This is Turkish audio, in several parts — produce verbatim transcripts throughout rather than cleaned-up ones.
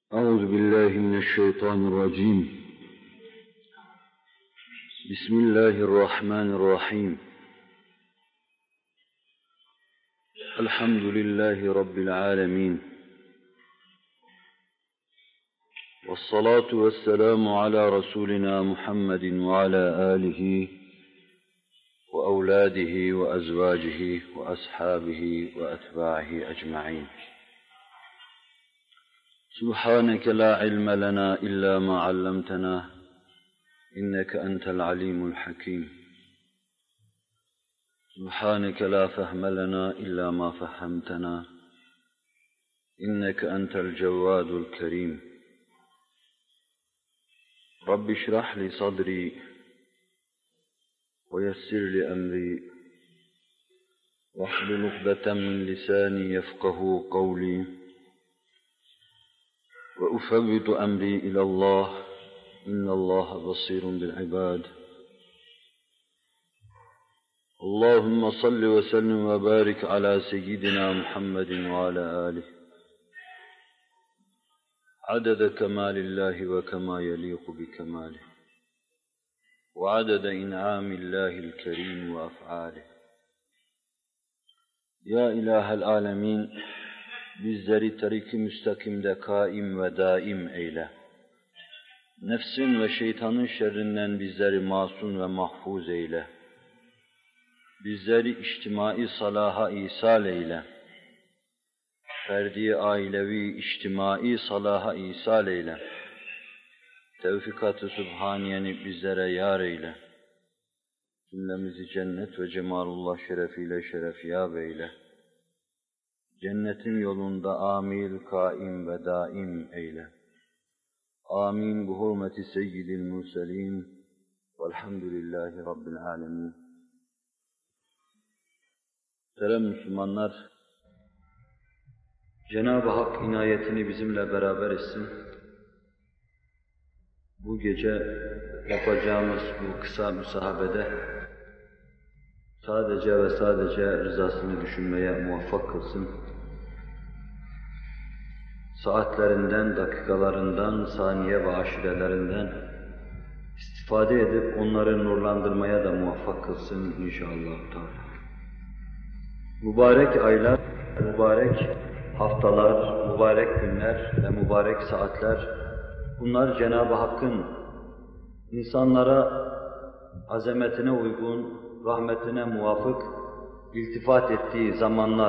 أعوذ بالله من الشيطان الرجيم. بسم الله الرحمن الرحيم. الحمد لله رب العالمين، والصلاة والسلام على رسولنا محمد وعلى آله وأولاده وأزواجه وأصحابه وأتباعه أجمعين. سبحانك لا علم لنا إلا ما علمتنا إنك أنت العليم الحكيم. سبحانك لا فهم لنا إلا ما فهمتنا إنك أنت الجواد الكريم. رب اشرح لي صدري ويسر لي أمري واحلل عقدة من لساني يفقه قولي وأفوض أمري إلى الله إن الله بصير بالعباد. اللهم صل وسلم وبارك على سيدنا محمد وعلى آله عدد كمال الله وكما يليق بكماله وعدد إنعام الله الكريم وأفعاله. Ya İlahel Alemin, bizleri tarik-i müstakimde kaim ve daim eyle. Nefsin ve şeytanın şerrinden bizleri masum ve mahfuz eyle. Bizleri içtimai salaha isal eyle. Ferdi ailevi içtimai salaha isal eyle. Tevfikat-ı Sübhaniyeni bizlere yar eyle. Cümlemizi cennet ve cemalullah şerefiyle şerefyab eyle. Cennetin yolunda amil, kaim ve daim eyle. Amin. Bu hurmeti seyyidil murselin. Velhamdülillahi Rabbil alemin. Muhterem Müslümanlar, Cenab-ı Hak inayetini bizimle beraber etsin. Bu gece yapacağımız bu kısa müsahabede sadece ve sadece rızasını düşünmeye muvaffak kılsın. Saatlerinden, dakikalarından, saniye ve aşirelerinden istifade edip onları nurlandırmaya da muvaffak kılsın inşallah. Mübarek aylar, mübarek haftalar, mübarek günler ve mübarek saatler, bunlar Cenab-ı Hakk'ın insanlara azametine uygun, rahmetine muvafık iltifat ettiği zamanlar,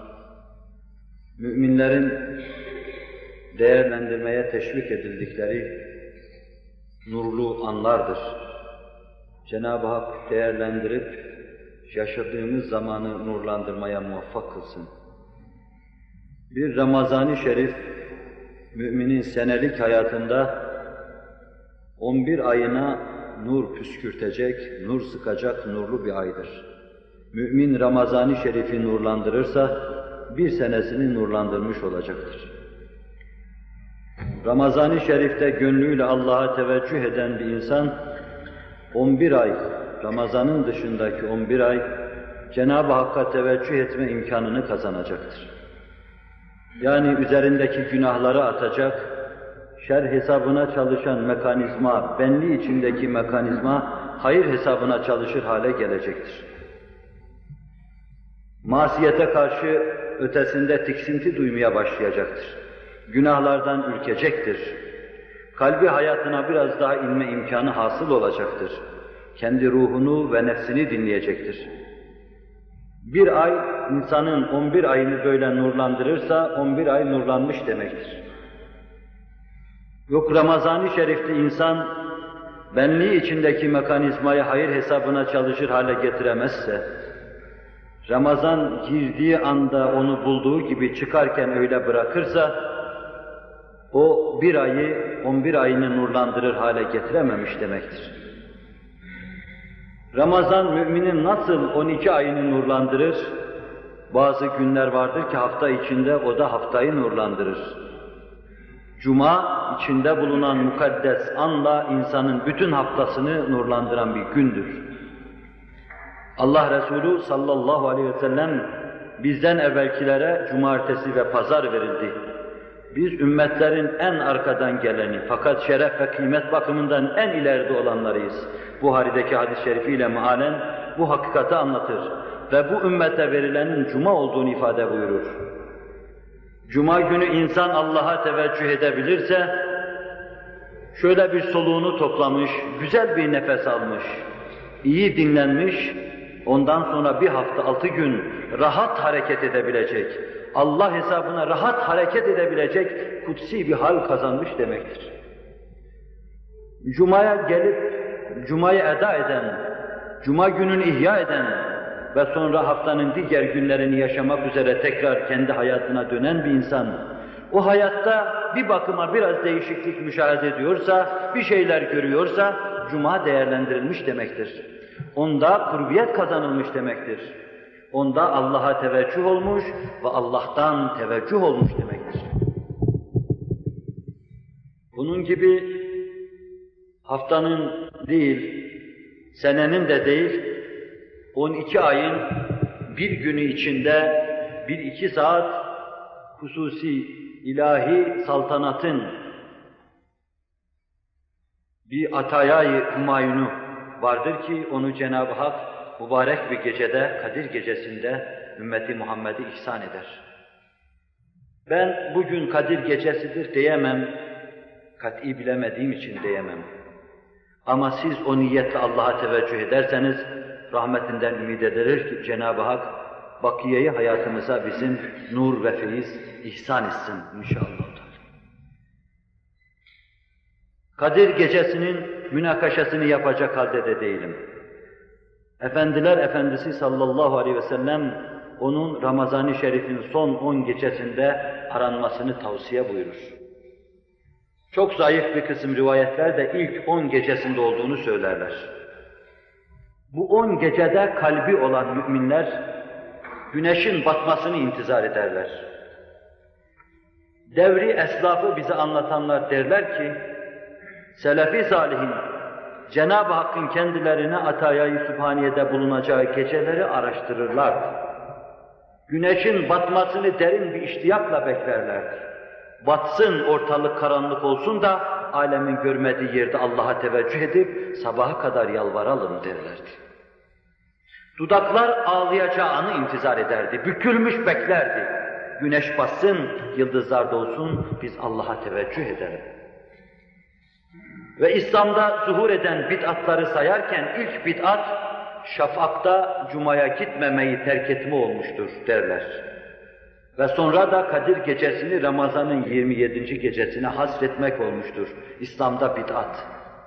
müminlerin değerlendirmeye teşvik edildikleri nurlu anlardır. Cenab-ı Hak değerlendirip yaşadığımız zamanı nurlandırmaya muvaffak kılsın. Bir Ramazan-ı Şerif, müminin senelik hayatında on bir ayına nur püskürtecek, nur sıkacak nurlu bir aydır. Mümin Ramazan-ı Şerif'i nurlandırırsa, bir senesini nurlandırmış olacaktır. Ramazan-ı Şerif'te gönlüyle Allah'a teveccüh eden bir insan, on bir ay, Ramazan'ın dışındaki on bir ay, Cenab-ı Hakk'a teveccüh etme imkanını kazanacaktır. Yani üzerindeki günahları atacak, şer hesabına çalışan mekanizma, benliği içindeki mekanizma, hayır hesabına çalışır hale gelecektir. Masiyete karşı ötesinde tiksinti duymaya başlayacaktır. Günahlardan ürkecektir. Kalbi hayatına biraz daha inme imkanı hasıl olacaktır. Kendi ruhunu ve nefsini dinleyecektir. Bir ay, insanın on bir ayını böyle nurlandırırsa, on bir ay nurlanmış demektir. Yok Ramazan-ı Şerif'te insan, benliği içindeki mekanizmayı hayır hesabına çalışır hale getiremezse, Ramazan girdiği anda onu bulduğu gibi çıkarken öyle bırakırsa, o bir ayı, on bir ayını nurlandırır hale getirememiş demektir. Ramazan müminin nasıl on iki ayını nurlandırır? Bazı günler vardır ki hafta içinde o da haftayı nurlandırır. Cuma içinde bulunan mukaddes anla insanın bütün haftasını nurlandıran bir gündür. Allah Resulü sallallahu aleyhi ve sellem bizden evvelkilere cumartesi ve pazar verildi. Biz ümmetlerin en arkadan geleni fakat şeref ve kıymet bakımından en ileride olanlarıyız. Buhari'deki hadis-i şerifiyle mealen bu hakikati anlatır ve bu ümmete verilenin cuma olduğunu ifade buyurur. Cuma günü insan Allah'a teveccüh edebilirse, şöyle bir soluğunu toplamış, güzel bir nefes almış, iyi dinlenmiş, ondan sonra bir hafta altı gün rahat hareket edebilecek, Allah hesabına rahat hareket edebilecek kutsi bir hal kazanmış demektir. Cuma'ya gelip, Cuma'yı eda eden, Cuma gününü ihya eden ve sonra haftanın diğer günlerini yaşamak üzere tekrar kendi hayatına dönen bir insan, o hayatta bir bakıma biraz değişiklik müşahede ediyorsa, bir şeyler görüyorsa, Cuma değerlendirilmiş demektir. Onda kurbiyet kazanılmış demektir. Onda Allah'a teveccüh olmuş ve Allah'tan teveccüh olmuş demektir. Bunun gibi haftanın değil, senenin de değil, on iki ayın bir günü içinde bir iki saat hususi ilahi saltanatın bir atayayı humayunu vardır ki onu Cenab-ı Hak mübarek bir gecede, Kadir gecesinde ümmeti Muhammed'i ihsan eder. Ben bugün Kadir gecesidir diyemem, kat'i bilemediğim için diyemem. Ama siz o niyetle Allah'a teveccüh ederseniz, rahmetinden ümid ederiz ki Cenab-ı Hak bakiyeyi hayatımıza bizim nur ve feyiz ihsan etsin inşallah. Kadir gecesinin münakaşasını yapacak halde de değilim. Efendiler Efendisi sallallahu aleyhi ve sellem onun Ramazan-ı Şerif'in son on gecesinde aranmasını tavsiye buyurur. Çok zayıf bir kısım rivayetler de ilk on gecesinde olduğunu söylerler. Bu on gecede kalbi olan müminler güneşin batmasını intizar ederler. Devri eslafı bize anlatanlar derler ki, Selefi salihin Cenab-ı Hakk'ın kendilerine atayayı sübhaniyede bulunacağı geceleri araştırırlar. Güneşin batmasını derin bir iştiyakla beklerler. Batsın, ortalık karanlık olsun da alemin görmediği yerde Allah'a teveccüh edip sabaha kadar yalvaralım derlerdi. Dudaklar ağlayacağını intizar ederdi, bükülmüş beklerdi. Güneş batsın, yıldızlar dolsun, biz Allah'a teveccüh edelim. Ve İslam'da zuhur eden bid'atları sayarken ilk bid'at, şafakta Cuma'ya gitmemeyi terk etme olmuştur derler. Ve sonra da Kadir gecesini Ramazan'ın yirmi yedinci gecesine hasretmek olmuştur. İslam'da bid'at.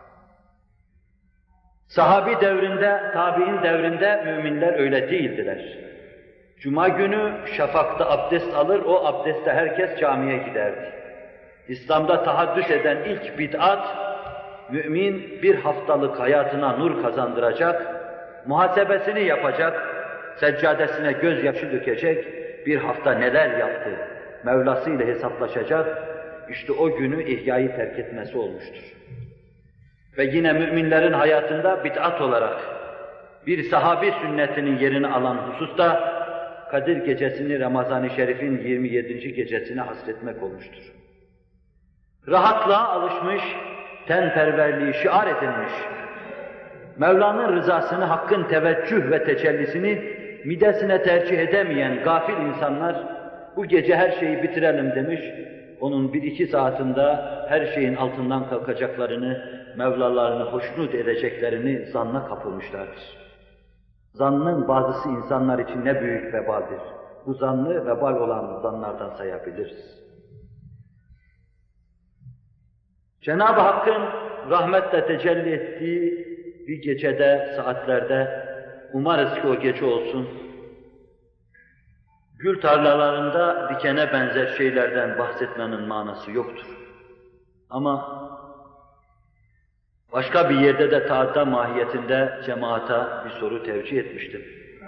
Sahabi devrinde, tabi'in devrinde müminler öyle değildiler. Cuma günü şafakta abdest alır, o abdestte herkes camiye giderdi. İslam'da tahaddüs eden ilk bid'at, mümin bir haftalık hayatına nur kazandıracak, muhasebesini yapacak, seccadesine gözyaşı dökecek, bir hafta neler yaptı, Mevlası ile hesaplaşacak, işte o günü ihyayı terk etmesi olmuştur. Ve yine müminlerin hayatında bid'at olarak bir sahabi sünnetinin yerini alan hususta Kadir gecesini Ramazan-ı Şerif'in yirmi yedinci gecesine hasretmek olmuştur. Rahatlığa alışmış, tenperverliği şiar edilmiş, Mevla'nın rızasını, Hakk'ın teveccüh ve tecellisini midesine tercih edemeyen gafil insanlar bu gece her şeyi bitirelim demiş, onun bir iki saatinde her şeyin altından kalkacaklarını, Mevlalarını hoşnut edeceklerini zanna kapılmışlardır. Zannın bazısı insanlar için ne büyük vebaldir. Bu zannı vebal olan zanlardan sayabiliriz. Cenab-ı Hakk'ın rahmetle tecelli ettiği bir gecede, saatlerde, umarız ki o gece olsun, gül tarlalarında dikene benzer şeylerden bahsetmenin manası yoktur. Ama başka bir yerde de taata mahiyetinde cemaata bir soru tevcih etmiştim.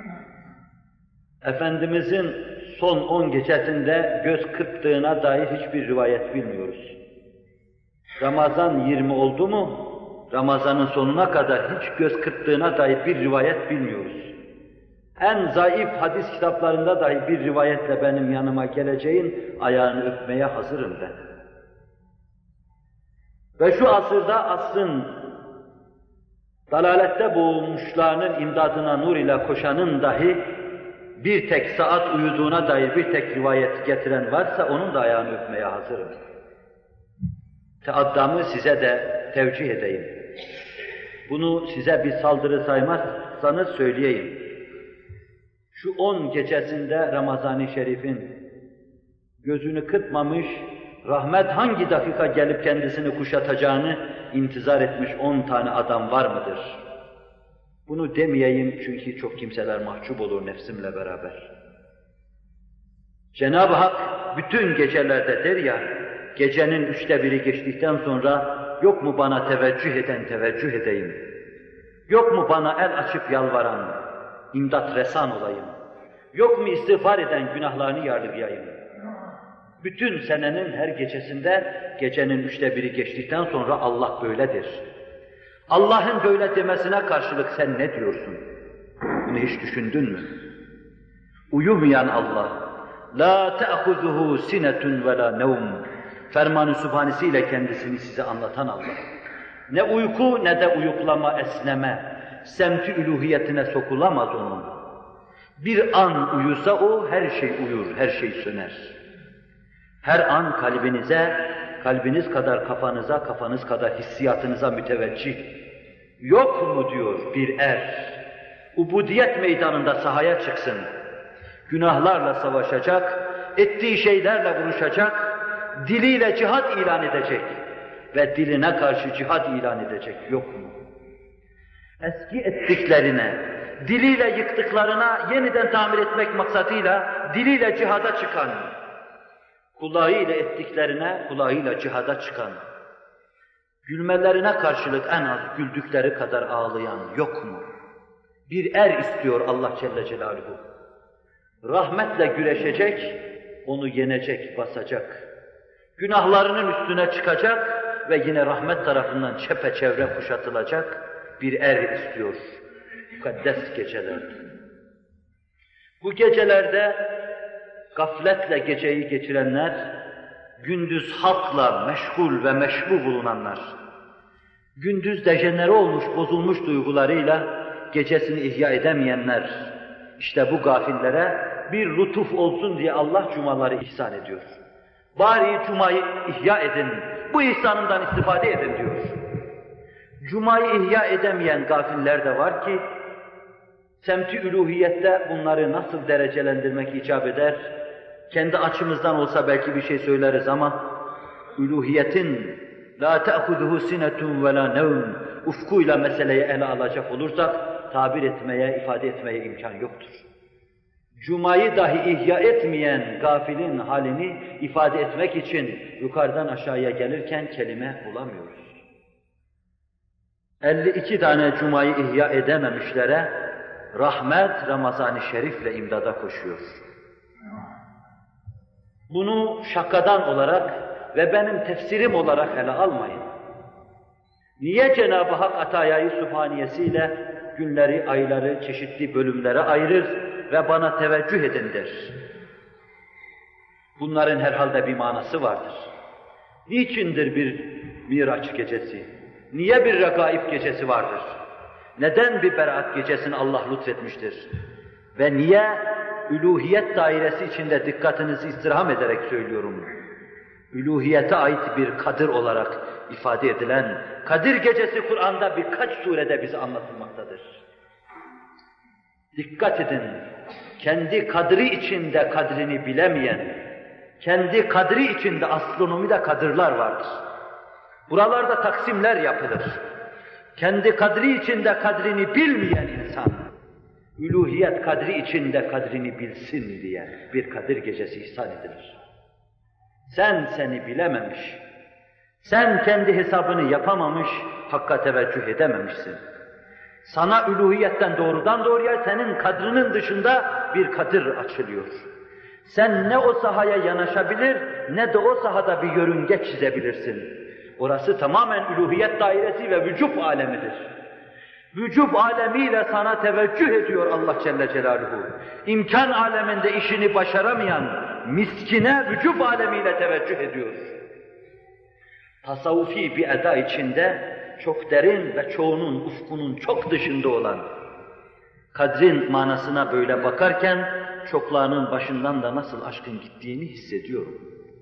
Efendimizin son on gecesinde göz kırptığına dair hiçbir rivayet bilmiyoruz. Ramazan yirmi oldu mu, Ramazan'ın sonuna kadar hiç göz kırptığına dair bir rivayet bilmiyoruz. En zayıf hadis kitaplarında dahi bir rivayetle benim yanıma geleceğin ayağını öpmeye hazırım ben. Ve şu asırda asrın dalalette boğulmuşlarının imdadına nur ile koşanın dahi bir tek saat uyuduğuna dair bir tek rivayet getiren varsa onun da ayağını öpmeye hazırım. Teaddamı size de tevcih edeyim. Bunu size bir saldırı saymazsanız söyleyeyim. Şu on gecesinde Ramazan-ı Şerif'in gözünü kırpmamış, rahmet hangi dakika gelip kendisini kuşatacağını intizar etmiş on tane adam var mıdır? Bunu demeyeyim çünkü çok kimseler mahcup olur nefsimle beraber. Cenab-ı Hak bütün gecelerde der ya, gecenin üçte biri geçtikten sonra yok mu bana teveccüh eden teveccüh edeyim? Yok mu bana el açıp yalvaran, imdat resan olayım? Yok mu istiğfar eden günahlarını yargılayayım? Bütün senenin her gecesinde gecenin üçte biri geçtikten sonra Allah böyledir. Allah'ın böyle demesine karşılık sen ne diyorsun? Bunu hiç düşündün mü? Uyumayan Allah, la te'huzuhu sinetun ve la nevm. Ferman-ı Sübhanesiyle kendisini size anlatan Allah. Ne uyku ne de uyuklama, esneme, semti üluhiyetine sokulamaz onun. Bir an uyusa o, her şey uyur, her şey söner. Her an kalbinize, kalbiniz kadar kafanıza, kafanız kadar hissiyatınıza müteveccih. Yok mu diyor bir er, ubudiyet meydanında sahaya çıksın, günahlarla savaşacak, ettiği şeylerle vuruşacak, diliyle cihat ilan edecek ve diline karşı cihat ilan edecek, yok mu? Eski ettiklerine, diliyle yıktıklarına yeniden tamir etmek maksadıyla diliyle cihada çıkan, kulağıyla ettiklerine, kulağıyla cihada çıkan, gülmelerine karşılık en az güldükleri kadar ağlayan yok mu? Bir er istiyor Allah Celle Celaluhu. Rahmetle güreşecek, onu yenecek, basacak. Günahlarının üstüne çıkacak ve yine rahmet tarafından çepeçevre kuşatılacak bir er istiyor. Mukaddes geceler. Bu gecelerde gafletle geceyi geçirenler, gündüz halkla meşgul ve meşbu bulunanlar, gündüz dejenere olmuş, bozulmuş duygularıyla gecesini ihya edemeyenler, işte bu gafillere bir lütuf olsun diye Allah cumaları ihsan ediyor. Bari cumayı ihya edin, bu ihsanından istifade edin diyor. Cumayı ihya edemeyen gafiller de var ki, semti üluhiyette bunları nasıl derecelendirmek icap eder? Kendi açımızdan olsa belki bir şey söyleriz ama, üluhiyetin la te'huduhu sinetun ve la nevm ufkuyla meseleyi ele alacak olursak, tabir etmeye, ifade etmeye imkan yoktur. Cuma'yı dahi ihya etmeyen gafilin halini ifade etmek için yukarıdan aşağıya gelirken kelime bulamıyoruz. elli iki tane Cuma'yı ihya edememişlere rahmet Ramazan-ı Şerif'le imdada koşuyor. Bunu şakadan olarak ve benim tefsirim olarak ele almayın. Niye Cenab-ı Hak Atayâ-i Sübhaniyesiyle günleri, ayları çeşitli bölümlere ayırır ve bana teveccüh edin der? Bunların herhalde bir manası vardır. Niçindir bir Miraç gecesi? Niye bir Regaib gecesi vardır? Neden bir Berat gecesini Allah lütfetmiştir? Ve niye üluhiyet dairesi içinde dikkatinizi istirham ederek söylüyorum? Üluhiyete ait bir kadir olarak ifade edilen Kadir Gecesi Kur'an'da birkaç surede bize anlatılmaktadır. Dikkat edin, kendi kadri içinde kadrini bilemeyen, kendi kadri içinde astronomide kadırlar vardır. Buralarda taksimler yapılır. Kendi kadri içinde kadrini bilmeyen insan, üluhiyet kadri içinde kadrini bilsin diye bir Kadir Gecesi ihsan edilir. Sen seni bilememiş, sen kendi hesabını yapamamış, Hakk'a teveccüh edememişsin. Sana üluhiyetten doğrudan doğruya senin kadrinin dışında bir kadir açılıyor. Sen ne o sahaya yanaşabilir, ne de o sahada bir yörünge çizebilirsin. Orası tamamen üluhiyet dairesi ve vücub alemidir. Vücub alemiyle sana teveccüh ediyor Allah Celle Celaluhu. İmkan aleminde işini başaramayan miskine vücub alemiyle teveccüh ediyor. Tasavvufi bir eda içinde çok derin ve çoğunun ufkunun çok dışında olan kadrin manasına böyle bakarken çoklarının başından da nasıl aşkın gittiğini hissediyorum.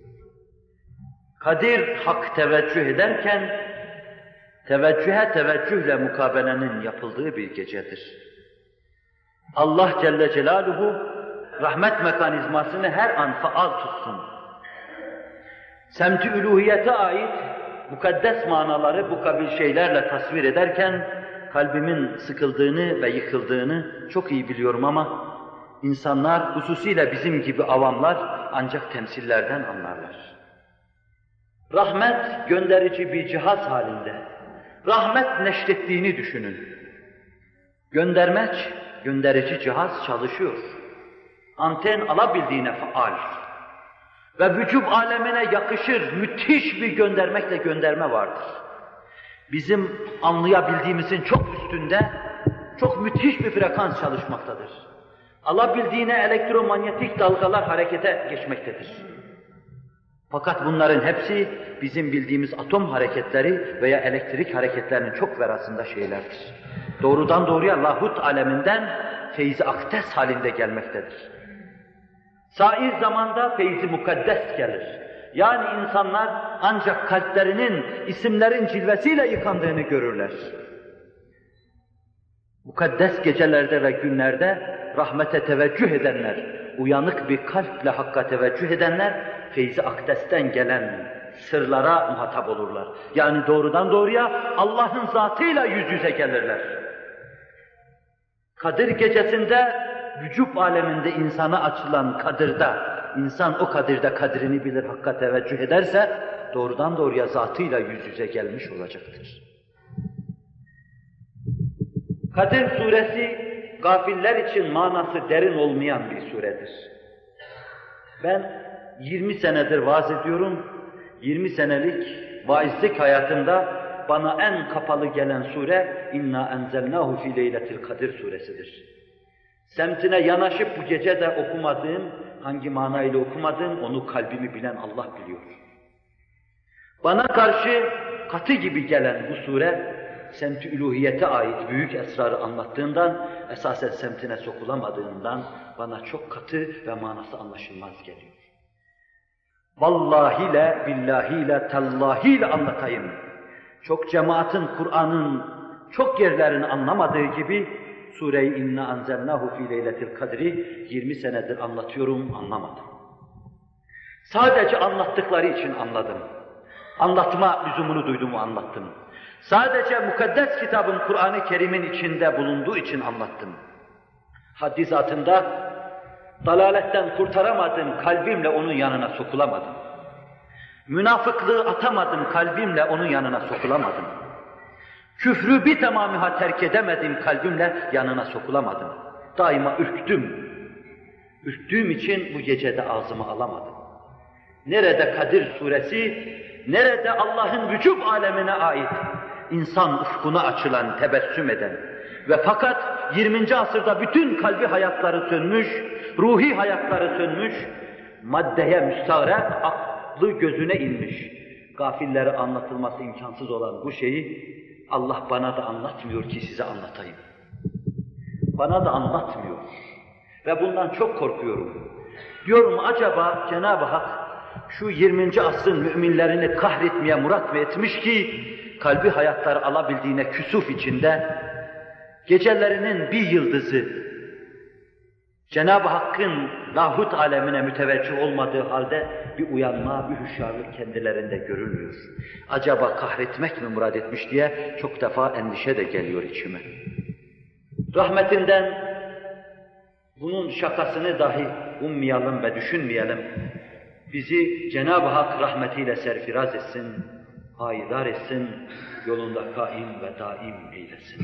Kadir hak teveccüh ederken teveccühe teveccühle mukabelenin yapıldığı bir gecedir. Allah Celle Celaluhu rahmet mekanizmasını her an faal tutsun. Semt-i üluhiyete ait mukaddes manaları bu kabil şeylerle tasvir ederken kalbimin sıkıldığını ve yıkıldığını çok iyi biliyorum ama insanlar, hususiyle bizim gibi avamlar ancak temsillerden anlarlar. Rahmet gönderici bir cihaz halinde. Rahmet neşrettiğini düşünün. Göndermeç, gönderici cihaz çalışıyor. Anten alabildiğine faal. Ve vücub alemine yakışır müthiş bir göndermekle gönderme vardır. Bizim anlayabildiğimizin çok üstünde, çok müthiş bir frekans çalışmaktadır. Alabildiğine elektromanyetik dalgalar harekete geçmektedir. Fakat bunların hepsi bizim bildiğimiz atom hareketleri veya elektrik hareketlerinin çok verasında şeylerdir. Doğrudan doğruya lahut aleminden feyzi akdes halinde gelmektedir. Sair zamanda feyzi mukaddes gelir. Yani insanlar ancak kalplerinin isimlerin cilvesiyle yıkandığını görürler. Mukaddes gecelerde ve günlerde rahmete teveccüh edenler, uyanık bir kalple hakka teveccüh edenler, feyzi akdesten gelen sırlara muhatap olurlar. Yani doğrudan doğruya Allah'ın zatıyla yüz yüze gelirler. Kadir gecesinde, vücub aleminde insana açılan kadirde, insan o kadirde kadrini bilir, hakka teveccüh ederse, doğrudan doğruya zatıyla yüz yüze gelmiş olacaktır. Kadir suresi, gafiller için manası derin olmayan bir suredir. Ben yirmi senedir vaaz ediyorum, yirmi senelik vaizlik hayatımda bana en kapalı gelen sure İnna enzelnahu fi leyletil kadir suresidir. Semtine yanaşıp bu gece de okumadığım, hangi manayla okumadığım onu kalbimi bilen Allah biliyor. Bana karşı katı gibi gelen bu sure, semt-i üluhiyete ait büyük esrarı anlattığından, esasen semtine sokulamadığından bana çok katı ve manası anlaşılmaz geliyor. Vallahiyle, billahiyle, tallahiyle anlatayım. Çok cemaatin Kur'an'ın çok yerlerini anlamadığı gibi Sure-i İnna enzelnahu fi leyletil kadri yirmi senedir anlatıyorum, anlamadım. Sadece anlattıkları için anladım. Anlatma lüzumunu duyduğumu anlattım. Sadece mukaddes kitabın Kur'an-ı Kerim'in içinde bulunduğu için anlattım. Haddi zatında dalaletten kurtaramadım, kalbimle onun yanına sokulamadım. Münafıklığı atamadım, kalbimle onun yanına sokulamadım. Küfrü bir tamamıyla terk edemedim, kalbimle yanına sokulamadım. Daima ürktüm. Ürktüğüm için bu gecede ağzıma alamadım. Nerede Kadir suresi, nerede Allah'ın vücub alemine ait, insan ufkuna açılan, tebessüm eden ve fakat yirminci asırda bütün kalbi hayatları sönmüş, ruhi hayatları sönmüş, maddeye müstağrek, aklı gözüne inmiş, gafillere anlatılması imkansız olan bu şeyi Allah bana da anlatmıyor ki size anlatayım. Bana da anlatmıyor ve bundan çok korkuyorum. Diyorum acaba Cenab-ı Hak şu yirminci asrın müminlerini kahretmeye murat mı etmiş ki kalbi hayatları alabildiğine küsuf içinde gecelerinin bir yıldızı Cenab-ı Hakk'ın lahut alemine müteveccih olmadığı halde bir uyanma, bir hüşyarlık kendilerinde görülmüyor. Acaba kahretmek mi murad etmiş diye çok defa endişe de geliyor içime. Rahmetinden bunun şakasını dahi ummayalım ve düşünmeyelim. Bizi Cenab-ı Hak rahmetiyle serfiraz etsin, payidar etsin, yolunda kaim ve daim eylesin.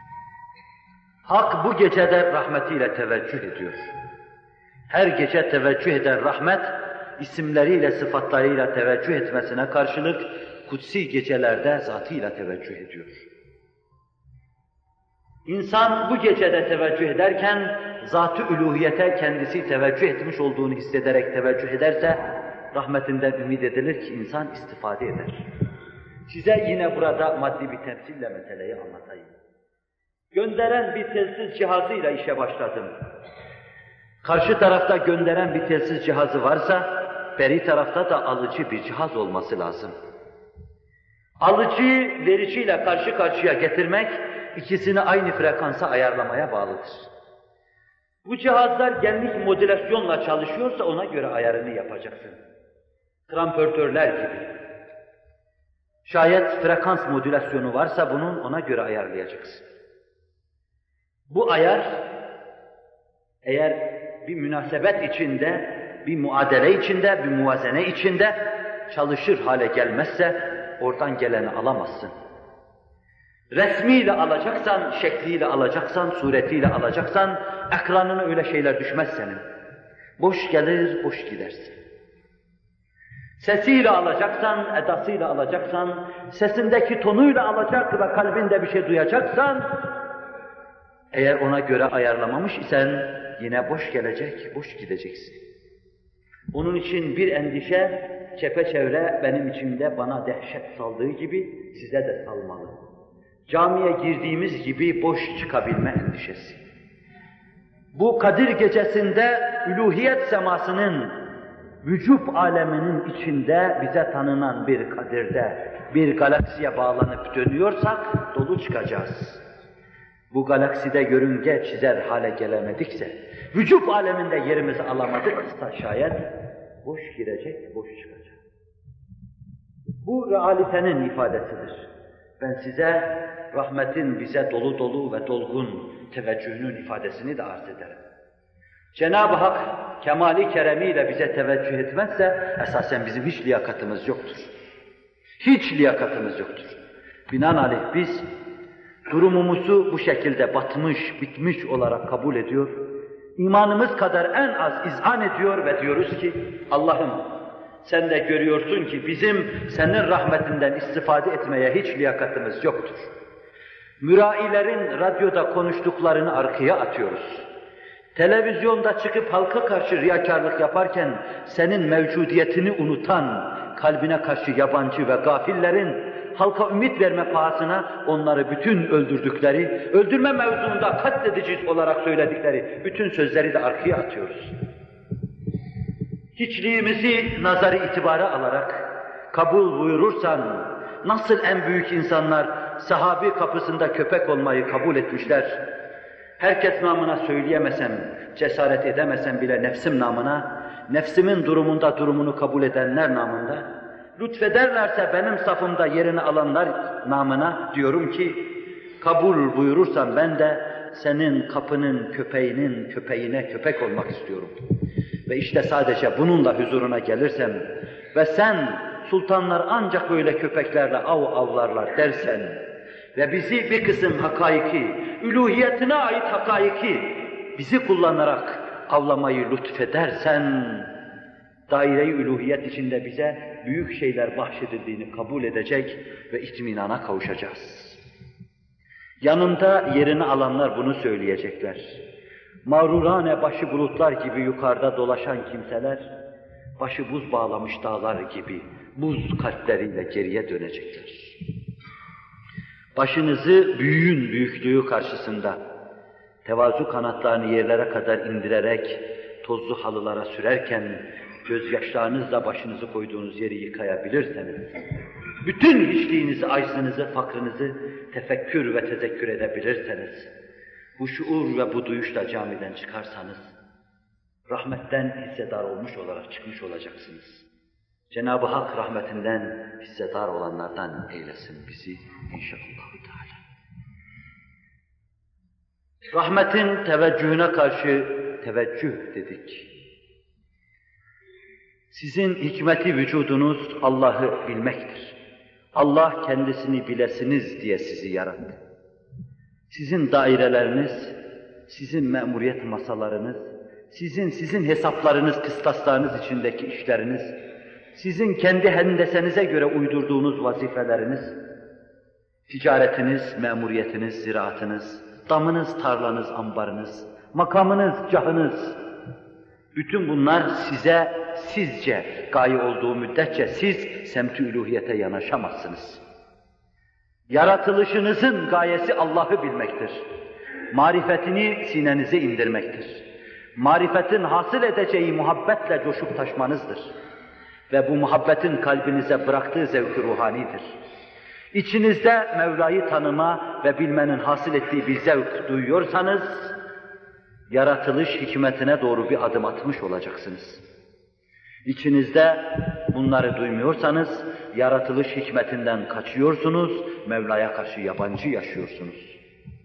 Hak bu gecede rahmetiyle teveccüh ediyor. Her gece teveccüh eden rahmet, isimleriyle, sıfatlarıyla teveccüh etmesine karşılık, kutsi gecelerde zatıyla teveccüh ediyor. İnsan bu gecede teveccüh ederken, zat-ı üluhiyete kendisi teveccüh etmiş olduğunu hissederek teveccüh ederse, rahmetinden ümid edilir ki insan istifade eder. Size yine burada maddi bir temsille meseleyi anlatayım. Gönderen bir telsiz cihazıyla işe başladım. Karşı tarafta gönderen bir telsiz cihazı varsa, beri tarafta da alıcı bir cihaz olması lazım. Alıcıyı vericiyle karşı karşıya getirmek, ikisini aynı frekansa ayarlamaya bağlıdır. Bu cihazlar genlik modülasyonla çalışıyorsa ona göre ayarını yapacaksın. Trampörtörler gibi. Şayet frekans modülasyonu varsa bunun ona göre ayarlayacaksın. Bu ayar, eğer bir münasebet içinde, bir muadele içinde, bir muvazene içinde çalışır hale gelmezse oradan geleni alamazsın. Resmiyle alacaksan, şekliyle alacaksan, suretiyle alacaksan, ekranına öyle şeyler düşmez senin. Boş gelir, boş gidersin. Sesiyle alacaksan, edasıyla alacaksan, sesindeki tonuyla alacak ve kalbinde bir şey duyacaksan, eğer ona göre ayarlamamış isen yine boş gelecek, boş gideceksin. Onun için bir endişe, çepeçevre benim içimde bana dehşet saldığı gibi size de salmalı. Camiye girdiğimiz gibi boş çıkabilme endişesi. Bu Kadir gecesinde üluhiyet semasının, vücub aleminin içinde bize tanınan bir kadirde, bir galaksiye bağlanıp dönüyorsak dolu çıkacağız. Bu galakside yörünge çizer hale gelemedikse, vücub aleminde yerimizi alamadıksa şayet, boş girecek, boş çıkacak. Bu realitenin ifadesidir. Ben size rahmetin bize dolu dolu ve dolgun teveccühünün ifadesini de arz ederim. Cenab-ı Hak kemali keremiyle bize teveccüh etmezse esasen bizim hiç liyakatımız yoktur. Hiç liyakatımız yoktur. Binaenaleyh biz durumumuzu bu şekilde batmış, bitmiş olarak kabul ediyor, İmanımız kadar en az izan ediyor ve diyoruz ki Allah'ım sen de görüyorsun ki bizim senin rahmetinden istifade etmeye hiç liyakatımız yoktur. Mürailerin radyoda konuştuklarını arkaya atıyoruz. Televizyonda çıkıp halka karşı riyakarlık yaparken senin mevcudiyetini unutan, kalbine karşı yabancı ve gafillerin halka ümit verme pahasına onları bütün öldürdükleri, öldürme mevzuunda katledici olarak söyledikleri bütün sözleri de arkaya atıyoruz. Hiçliğimizi nazarı itibara alarak kabul buyurursan, nasıl en büyük insanlar sahabi kapısında köpek olmayı kabul etmişler, herkes namına söyleyemesem, cesaret edemesem bile nefsim namına, nefsimin durumunda durumunu kabul edenler namında, lütfederlerse benim safımda yerini alanlar namına diyorum ki, kabul buyurursan ben de senin kapının köpeğinin köpeğine köpek olmak istiyorum. Ve işte sadece bununla huzuruna gelirsem ve sen sultanlar ancak böyle köpeklerle av avlarlar dersen ve bizi bir kısım hakaiki, üluhiyetine ait hakaiki bizi kullanarak avlamayı lütfedersen, daire-i üluhiyet içinde bize büyük şeyler bahşedildiğini kabul edecek ve itminana kavuşacağız. Yanında yerini alanlar bunu söyleyecekler. Mağrurane başı bulutlar gibi yukarıda dolaşan kimseler, başı buz bağlamış dağlar gibi buz kalpleriyle geriye dönecekler. Başınızı büyüğün büyüklüğü karşısında, tevazu kanatlarını yerlere kadar indirerek, tozlu halılara sürerken, gözyaşlarınızla başınızı koyduğunuz yeri yıkayabilirseniz, bütün hiçliğinizi, aczınızı, fakrınızı tefekkür ve tezekkür edebilirseniz, bu şuur ve bu duyuşla camiden çıkarsanız, rahmetten hissedar olmuş olarak çıkmış olacaksınız. Cenab-ı Hak rahmetinden hissedar olanlardan eylesin bizi inşallah. Rahmetin teveccühüne karşı teveccüh dedik. Sizin hikmeti vücudunuz Allah'ı bilmektir. Allah kendisini bilesiniz diye sizi yarattı. Sizin daireleriniz, sizin memuriyet masalarınız, sizin sizin hesaplarınız, kıstaslarınız içindeki işleriniz, sizin kendi hendesenize göre uydurduğunuz vazifeleriniz, ticaretiniz, memuriyetiniz, ziraatınız, damınız, tarlanız, ambarınız, makamınız, cahınız, bütün bunlar size sizce gaye olduğu müddetçe siz semt-i üluhiyete yanaşamazsınız. Yaratılışınızın gayesi Allah'ı bilmektir. Marifetini sinenize indirmektir. Marifetin hasıl edeceği muhabbetle coşup taşmanızdır. Ve bu muhabbetin kalbinize bıraktığı zevk-i ruhanidir. İçinizde Mevla'yı tanıma ve bilmenin hasıl ettiği bir zevk duyuyorsanız, yaratılış hikmetine doğru bir adım atmış olacaksınız. İçinizde bunları duymuyorsanız, yaratılış hikmetinden kaçıyorsunuz, Mevla'ya karşı yabancı yaşıyorsunuz.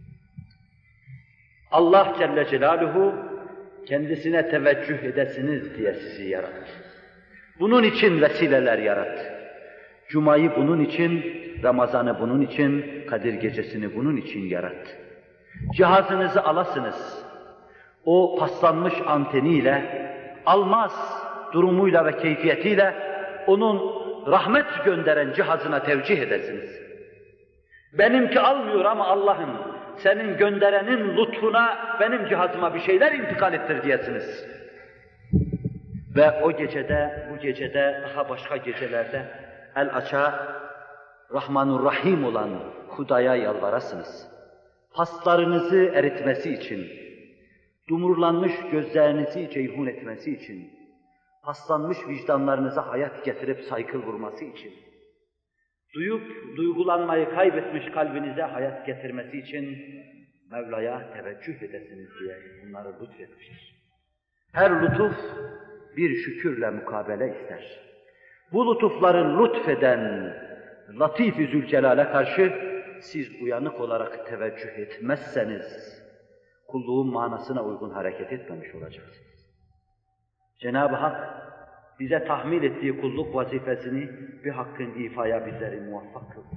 Allah Celle Celaluhu, kendisine teveccüh edesiniz diye sizi yarattı. Bunun için vesileler yarattı. Cuma'yı bunun için, Ramazan'ı bunun için, Kadir Gecesi'ni bunun için yarattı. Cihazınızı alasınız. O paslanmış anteniyle, almaz durumuyla ve keyfiyetiyle onun rahmet gönderen cihazına tevcih edesiniz. Benimki almıyor ama Allah'ın, senin gönderenin lütfuna benim cihazıma bir şeyler intikal ettir diyesiniz. Ve o gecede, bu gecede, daha başka gecelerde el aça, Rahmanur Rahim olan Huda'ya yalvarasınız. Paslarınızı eritmesi için, dumurlanmış gözlerinizi ceyhun etmesi için, paslanmış vicdanlarınıza hayat getirip saykıl vurması için, duyup duygulanmayı kaybetmiş kalbinize hayat getirmesi için Mevla'ya teveccüh edesiniz diye bunları lütfetmiştir. Her lütuf bir şükürle mukabele ister. Bu lütufların lütfeden Latif-i Zülcelal'e karşı siz uyanık olarak teveccüh etmezseniz kulluğun manasına uygun hareket etmemiş olacaksınız. Cenab-ı Hak bize tahmil ettiği kulluk vazifesini bir hakkın ifaya bizleri muvaffak kıldı.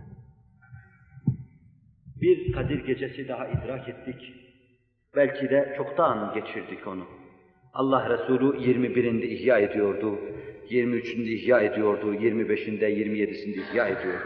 Bir Kadir Gecesi daha idrak ettik. Belki de çoktan geçirdik onu. Allah Resulü yirmi birinde ihya ediyordu, yirmi üçünde ihya ediyordu, yirmi beşinde, yirmi yedisinde ihya ediyordu.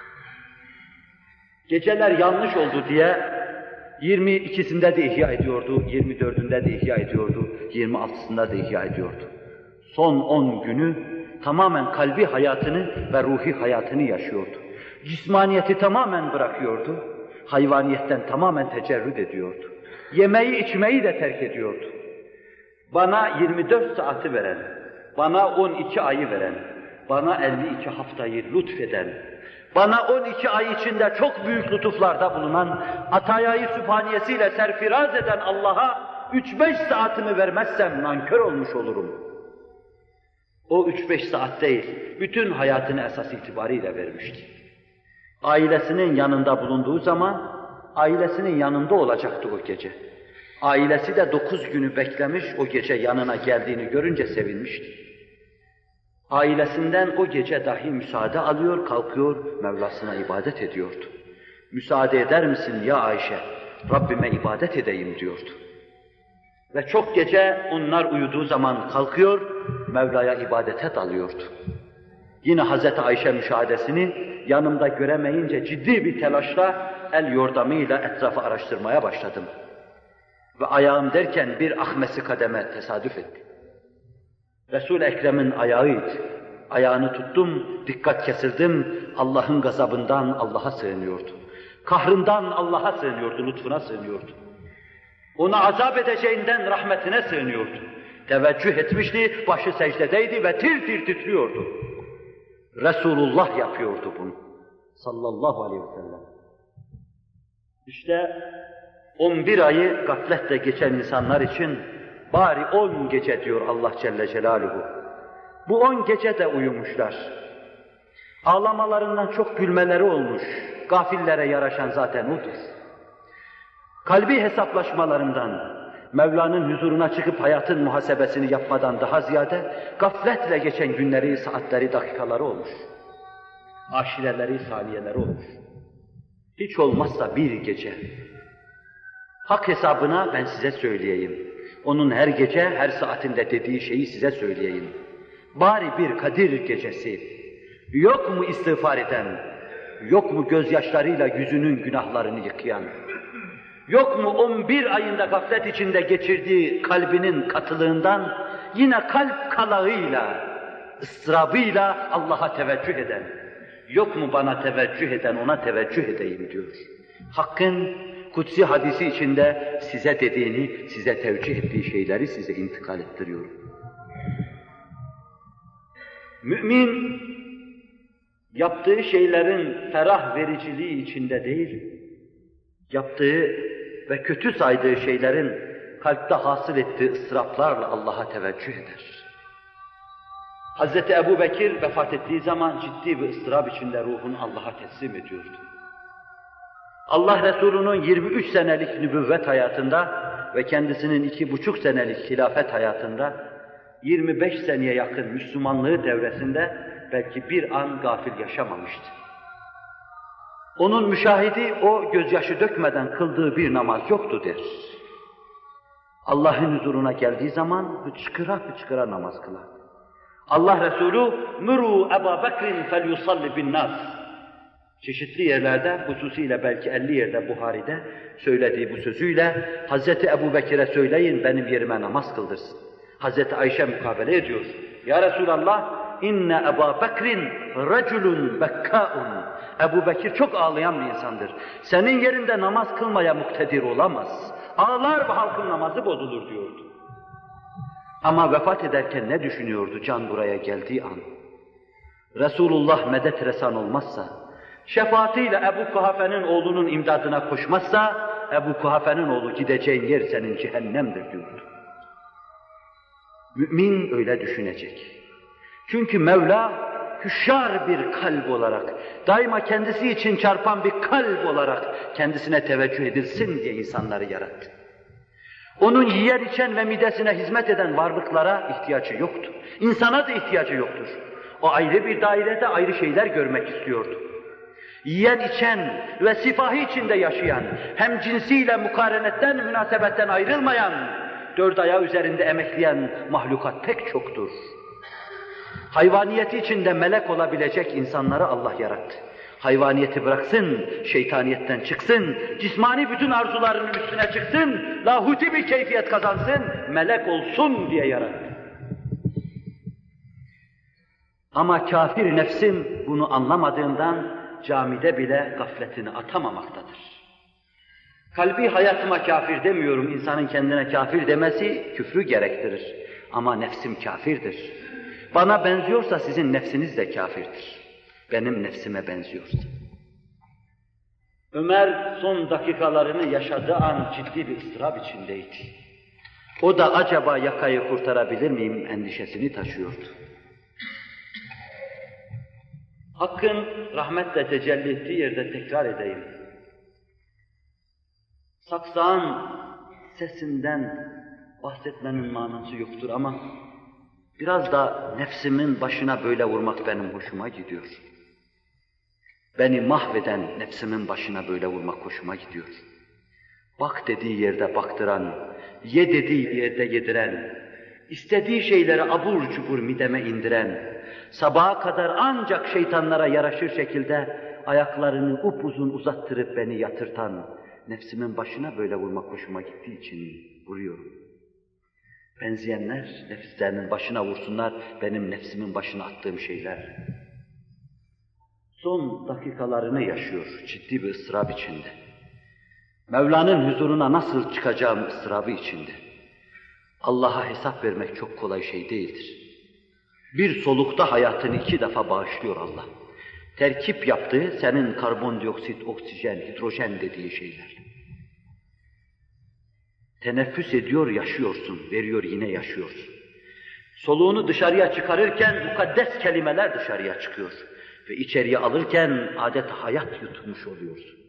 Geceler yanlış oldu diye yirmi ikisinde de ihya ediyordu, yirmi dördünde de ihya ediyordu, yirmi altısında da ihya ediyordu. Son on günü tamamen kalbi hayatını ve ruhi hayatını yaşıyordu. Cismaniyeti tamamen bırakıyordu, hayvaniyetten tamamen tecerrüt ediyordu. Yemeği içmeyi de terk ediyordu. Bana yirmi dört saati veren, bana on iki ayı veren, bana elli iki haftayı lütfeden, bana on iki ay içinde çok büyük lütuflarda bulunan, atayayı sübhaniyesiyle serfiraz eden Allah'a üç beş saatimi vermezsem nankör olmuş olurum. O üç beş saat değil, bütün hayatını esas itibariyle vermişti. Ailesinin yanında bulunduğu zaman, ailesinin yanında olacaktı o gece. Ailesi de dokuz günü beklemiş, o gece yanına geldiğini görünce sevinmişti. Ailesinden o gece dahi müsaade alıyor, kalkıyor, Mevlasına ibadet ediyordu. Müsaade eder misin ya Ayşe, Rabbime ibadet edeyim diyordu. Ve çok gece onlar uyuduğu zaman kalkıyor, Mevla'ya ibadete dalıyordu. Yine Hazreti Ayşe müşahadesini yanımda göremeyince ciddi bir telaşla el yordamıyla etrafı araştırmaya başladım. Ve ayağım derken bir ahmesi kademe tesadüf etti. Resul-i Ekrem'in ayağıydı. Ayağını tuttum, dikkat kesildim, Allah'ın gazabından Allah'a sığınıyordu. Kahrından Allah'a sığınıyordu, lütfuna sığınıyordu. Onu azap edeceğinden rahmetine sığınıyordu. Teveccüh etmişti, başı secdedeydi ve tir tir titriyordu. Resulullah yapıyordu bunu. Sallallahu aleyhi ve sellem. İşte on bir ayı gafletle geçen insanlar için bari on gece diyor Allah Celle Celaluhu. Bu on gece de uyumuşlar. Ağlamalarından çok gülmeleri olmuş. Gafillere yaraşan zaten odur. Kalbi hesaplaşmalarından, Mevla'nın huzuruna çıkıp hayatın muhasebesini yapmadan daha ziyade gafletle geçen günleri, saatleri, dakikaları olmuş. Aşireleri, saniyeleri olmuş. Hiç olmazsa bir gece. Hak hesabına ben size söyleyeyim. Onun her gece, her saatinde dediği şeyi size söyleyeyim. Bari bir Kadir gecesi, yok mu istiğfar eden, yok mu gözyaşlarıyla yüzünün günahlarını yıkayan, Yok mu on bir ayında gaflet içinde geçirdiği kalbinin katılığından yine kalp kalağıyla, ıstırabıyla Allah'a teveccüh eden, yok mu bana teveccüh eden ona teveccüh edeyim diyor. Hakk'ın kutsi hadisi içinde size dediğini, size tevcih ettiği şeyleri size intikal ettiriyorum. Mümin, yaptığı şeylerin ferah vericiliği içinde değil, yaptığı ve kötü saydığı şeylerin kalpte hasıl ettiği ıstıraplarla Allah'a teveccüh eder. Hazreti Ebu Bekir vefat ettiği zaman ciddi bir ıstırap içinde ruhunu Allah'a teslim ediyordu. Allah Resulü'nün yirmi üç senelik nübüvvet hayatında ve kendisinin iki buçuk senelik hilafet hayatında yirmi beş seneye yakın Müslümanlığı devresinde belki bir an gafil yaşamamıştı. Onun müşahidi o gözyaşı dökmeden kıldığı bir namaz yoktu der. Allah'ın huzuruna geldiği zaman hıçkıra hıçkıra namaz kılar. Allah Resulü "Muru Ebu Bekir'in felyusalli bin nas." Çeşitli yerlerde, hususiyle belki elli yerde Buhari'de söylediği bu sözüyle Hazreti Ebu Bekir'e söyleyin benim yerime namaz kıldırsın. Hazreti Ayşe mukabele ediyor. Ya Resulallah, inne Ebu Bekir'in raculun bekkâun. Ebu Bekir çok ağlayan bir insandır. Senin yerinde namaz kılmaya muktedir olamaz. Ağlar ve halkın namazı bozulur diyordu. Ama vefat ederken ne düşünüyordu can buraya geldiği an? Resulullah medet resan olmazsa, şefaatiyle Ebu Kuhafe'nin oğlunun imdadına koşmazsa, Ebu Kuhafe'nin oğlu gideceğin yer senin cehennemdir diyordu. Mümin öyle düşünecek. Çünkü Mevla hüşyar bir kalp olarak, daima kendisi için çarpan bir kalp olarak kendisine teveccüh edilsin diye insanları yarattı. Onun yiyen, içen ve midesine hizmet eden varlıklara ihtiyacı yoktu. İnsana da ihtiyacı yoktur. O ayrı bir dairede ayrı şeyler görmek istiyordu. Yiyen, içen ve sipahi içinde yaşayan, hem cinsiyle mukarenetten, münasebetten ayrılmayan, dört ayağı üzerinde emekleyen mahlukat pek çoktur. Hayvaniyeti içinde melek olabilecek insanları Allah yarattı. Hayvaniyeti bıraksın, şeytaniyetten çıksın, cismani bütün arzularının üstüne çıksın, lahuti bir keyfiyet kazansın, melek olsun diye yarattı. Ama kafir nefsin bunu anlamadığından camide bile gafletini atamamaktadır. Kalbi hayatıma kafir demiyorum, insanın kendine kafir demesi küfrü gerektirir. Ama nefsim kafirdir. Bana benziyorsa sizin nefsiniz de kafirdir. Benim nefsime benziyorsa. Ömer son dakikalarını yaşadığı an ciddi bir ıstırap içindeydi. O da acaba yakayı kurtarabilir miyim endişesini taşıyordu. Hakkın rahmetle tecelli ettiği yerde tekrar edeyim. Saksağın sesinden bahsetmenin manası yoktur ama biraz da nefsimin başına böyle vurmak benim hoşuma gidiyor. Beni mahveden nefsimin başına böyle vurmak hoşuma gidiyor. Bak dediği yerde baktıran, ye dediği yerde yediren, istediği şeyleri abur cubur mideme indiren, sabaha kadar ancak şeytanlara yaraşır şekilde ayaklarını upuzun uzattırıp beni yatırtan, nefsimin başına böyle vurmak hoşuma gittiği için vuruyorum. Benzeyenler nefislerinin başına vursunlar, benim nefsimin başına attığım şeyler. Son dakikalarını yaşıyor, ciddi bir ıstırap içinde. Mevla'nın huzuruna nasıl çıkacağım ıstırabı içinde. Allah'a hesap vermek çok kolay şey değildir. Bir solukta hayatını iki defa bağışlıyor Allah. Terkip yaptığı senin karbondioksit, oksijen, hidrojen dediği şeyler. Teneffüs ediyor, yaşıyorsun, veriyor yine yaşıyorsun. Soluğunu dışarıya çıkarırken mukaddes kelimeler dışarıya çıkıyor. Ve içeriye alırken adet hayat yutmuş oluyorsun.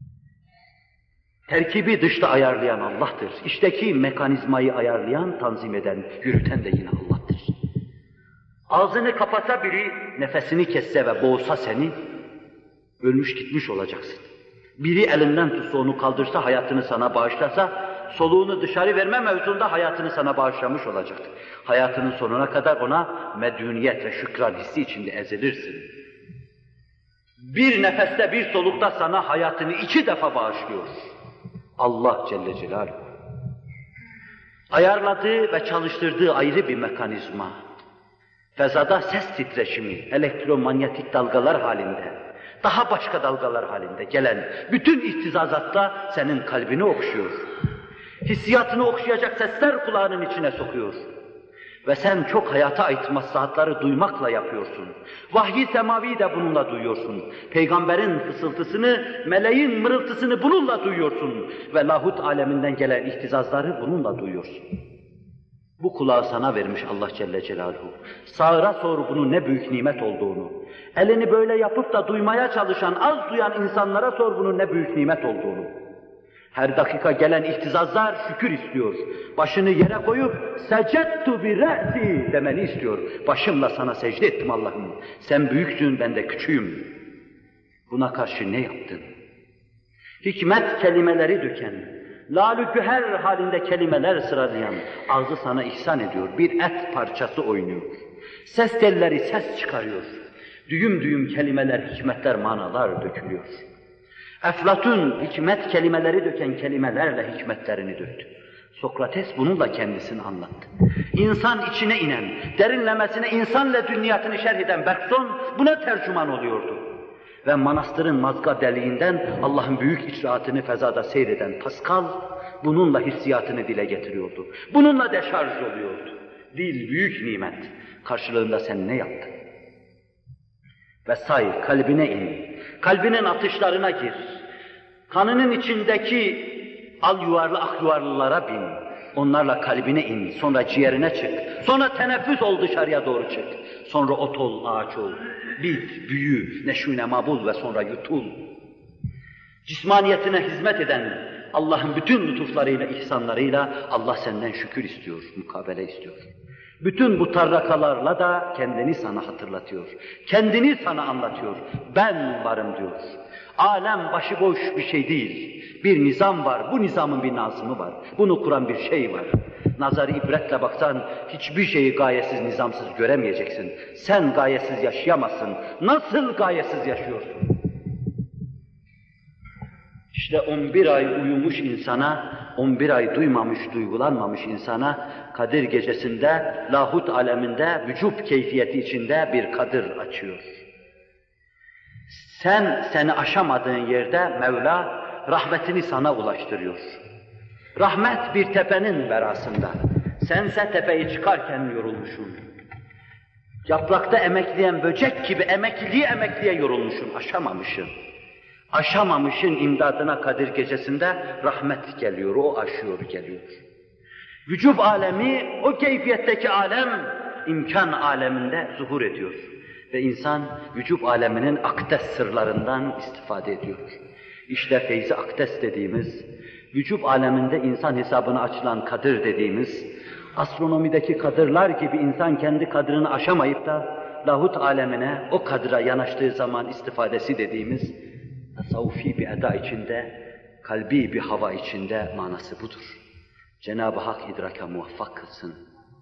Terkibi dışta ayarlayan Allah'tır. İçteki mekanizmayı ayarlayan, tanzim eden, yürüten de yine Allah'tır. Ağzını kapatsa biri nefesini kesse ve boğsa seni, ölmüş gitmiş olacaksın. Biri elinden tutsa onu kaldırsa, hayatını sana bağışlasa, soluğunu dışarı verme mevzunda hayatını sana bağışlamış olacak. Hayatının sonuna kadar ona medüniyet ve şükran hissi içinde ezilirsin. Bir nefeste bir solukta sana hayatını iki defa bağışlıyor. Allah Celle Celaluhu. Ayarladığı ve çalıştırdığı ayrı bir mekanizma. Fezada ses titreşimi, elektromanyetik dalgalar halinde, daha başka dalgalar halinde gelen bütün ihtizazatla senin kalbini okşuyor. Hissiyatını okşayacak sesler kulağının içine sokuyor. Ve sen çok hayata ait maslahatları duymakla yapıyorsun. Vahyi semavi de bununla duyuyorsun. Peygamberin fısıltısını, meleğin mırıltısını bununla duyuyorsun. Ve lahut aleminden gelen ihtizazları bununla duyuyorsun. Bu kulağı sana vermiş Allah Celle Celaluhu. Sağıra sor bunun ne büyük nimet olduğunu. Elini böyle yapıp da duymaya çalışan, az duyan insanlara sor bunun ne büyük nimet olduğunu. Her dakika gelen ihtizazlar şükür istiyor. Başını yere koyup secettu bi re'si demeni istiyor. Başımla sana secde ettim Allah'ım. Sen büyüksün, ben de küçüğüm. Buna karşı ne yaptın? Hikmet kelimeleri döken, lal-ü güher halinde kelimeler sıralayan, ağzı sana ihsan ediyor. Bir et parçası oynuyor. Ses telleri ses çıkarıyor. Düğüm düğüm kelimeler, hikmetler, manalar dökülüyor. Eflatun hikmet kelimeleri döken kelimelerle hikmetlerini döktü. Sokrates bununla kendisini anlattı. İnsan içine inen, derinlemesine insan ledünniyatını şerh eden Bergson buna tercüman oluyordu. Ve manastırın mazga deliğinden Allah'ın büyük icraatını fezada seyreden Pascal bununla hissiyatını dile getiriyordu. Bununla deşarj oluyordu. Dil büyük nimet. Karşılığında sen ne yaptın? Ve say, kalbine in. Kalbinin atışlarına gir. Kanının içindeki al yuvarlı ak yuvarlılara bin. Onlarla kalbine in. Sonra ciğerine çık. Sonra teneffüs ol, dışarıya doğru çık. Sonra ot ol, ağaç ol. Bit, büyü, neşûne bul ve sonra yutul. Cismaniyetine hizmet eden Allah'ın bütün lütuflarıyla, ihsanlarıyla Allah senden şükür istiyor, mukabele istiyor. Bütün bu tarrakalarla da kendini sana hatırlatıyor. Kendini sana anlatıyor. Ben varım diyor. Alem başıboş bir şey değil. Bir nizam var. Bu nizamın bir nazımı var. Bunu kuran bir şey var. Nazarı ibretle baksan hiçbir şeyi gayesiz, nizamsız göremeyeceksin. Sen gayesiz yaşayamazsın. Nasıl gayesiz yaşıyorsun? İşte on bir ay uyumuş insana, on bir ay duymamış, duygulanmamış insana Kadir gecesinde, lahut aleminde, vücub keyfiyeti içinde bir kadir açıyor. Sen, seni aşamadığın yerde Mevla rahmetini sana ulaştırıyor. Rahmet bir tepenin verasında. Sense tepeyi çıkarken yorulmuşsun. Yaprakta emekleyen böcek gibi emekliliği emekliye yorulmuşsun, aşamamışsın. Aşamamışın imdadına Kadir gecesinde rahmet geliyor, o aşıyor geliyor. Vücub alemi, o keyfiyetteki alem, imkan aleminde zuhur ediyor. Ve insan vücub aleminin akdes sırlarından istifade ediyor. İşte feyzi akdes dediğimiz, vücub aleminde insan hesabına açılan kadir dediğimiz, astronomideki kadırlar gibi insan kendi kadrini aşamayıp da lahut alemine, o kadra yanaştığı zaman istifadesi dediğimiz, tasavvufi bir eda içinde, kalbi bir hava içinde manası budur. Cenab-ı Hak idraka muvaffak kılsın.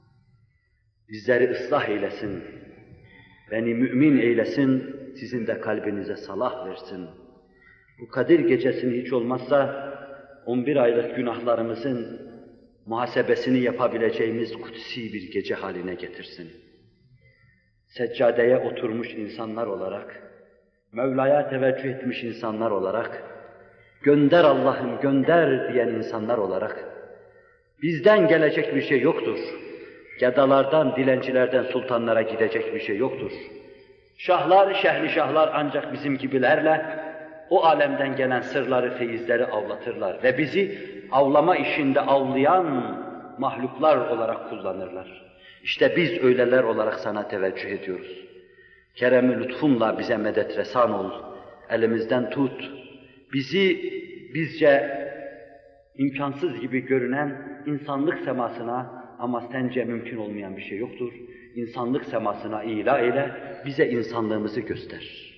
Bizleri ıslah eylesin. Beni mümin eylesin. Sizin de kalbinize salah versin. Bu Kadir gecesini hiç olmazsa on bir aylık günahlarımızın muhasebesini yapabileceğimiz kutsi bir gece haline getirsin. Seccadeye oturmuş insanlar olarak, Mevla'ya teveccüh etmiş insanlar olarak, gönder Allah'ım gönder diyen insanlar olarak, bizden gelecek bir şey yoktur. Gadalardan, dilencilerden sultanlara gidecek bir şey yoktur. Şahlar, şehli şahlar ancak bizim gibilerle o alemden gelen sırları, feyizleri avlatırlar ve bizi avlama işinde avlayan mahluklar olarak kullanırlar. İşte biz öyleler olarak sana teveccüh ediyoruz. Kerem-i lütfunla bize medet resan ol, elimizden tut, bizi bizce imkansız gibi görünen insanlık semasına, ama sence mümkün olmayan bir şey yoktur, İnsanlık semasına ila eyle, bize insanlığımızı göster.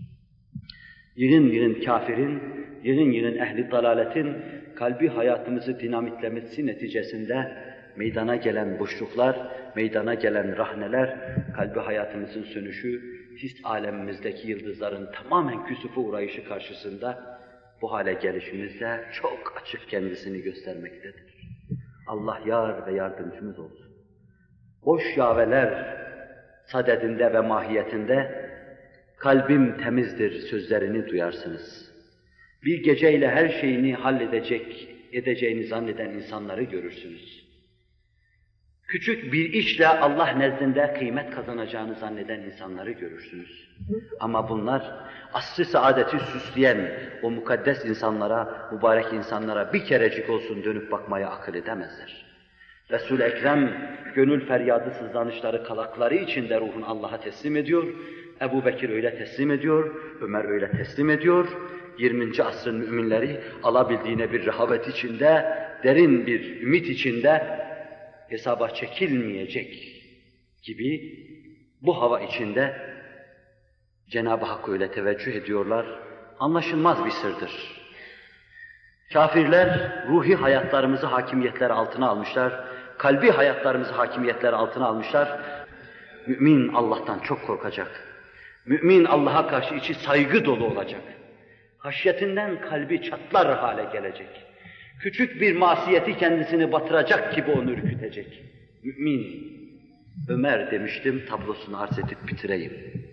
Yığın yığın kafirin, yığın yığın ehli dalaletin kalbi hayatımızı dinamitlemesi neticesinde meydana gelen boşluklar, meydana gelen rahneler, kalbi hayatımızın sönüşü, his alemimizdeki yıldızların tamamen küsufa uğrayışı karşısında bu hale gelişimizde çok açık kendisini göstermektedir. Allah yar ve yardımcımız olsun. Boş yaveler sadedinde ve mahiyetinde kalbim temizdir sözlerini duyarsınız. Bir geceyle her şeyini halledecek, edeceğini zanneden insanları görürsünüz. Küçük bir işle Allah nezdinde kıymet kazanacağını zanneden insanları görürsünüz. Ama bunlar asr-ı saadeti süsleyen o mukaddes insanlara, mübarek insanlara bir kerecik olsun dönüp bakmaya akıl edemezler. Resul-i Ekrem gönül feryadı sızlanışları kalakları içinde ruhunu Allah'a teslim ediyor. Ebu Bekir öyle teslim ediyor, Ömer öyle teslim ediyor. yirminci asrın müminleri alabildiğine bir rehavet içinde, derin bir ümit içinde hesaba çekilmeyecek gibi bu hava içinde Cenab-ı Hakk'a öyle teveccüh ediyorlar. Anlaşılmaz bir sırdır. Kafirler ruhi hayatlarımızı hakimiyetler altına almışlar. Kalbi hayatlarımızı hakimiyetler altına almışlar. Mümin Allah'tan çok korkacak. Mümin Allah'a karşı içi saygı dolu olacak. Haşyetinden kalbi çatlar hale gelecek. Küçük bir masiyeti kendisini batıracak gibi onu ürkütecek. Mümin, Ömer demiştim, tablosunu arz edip bitireyim.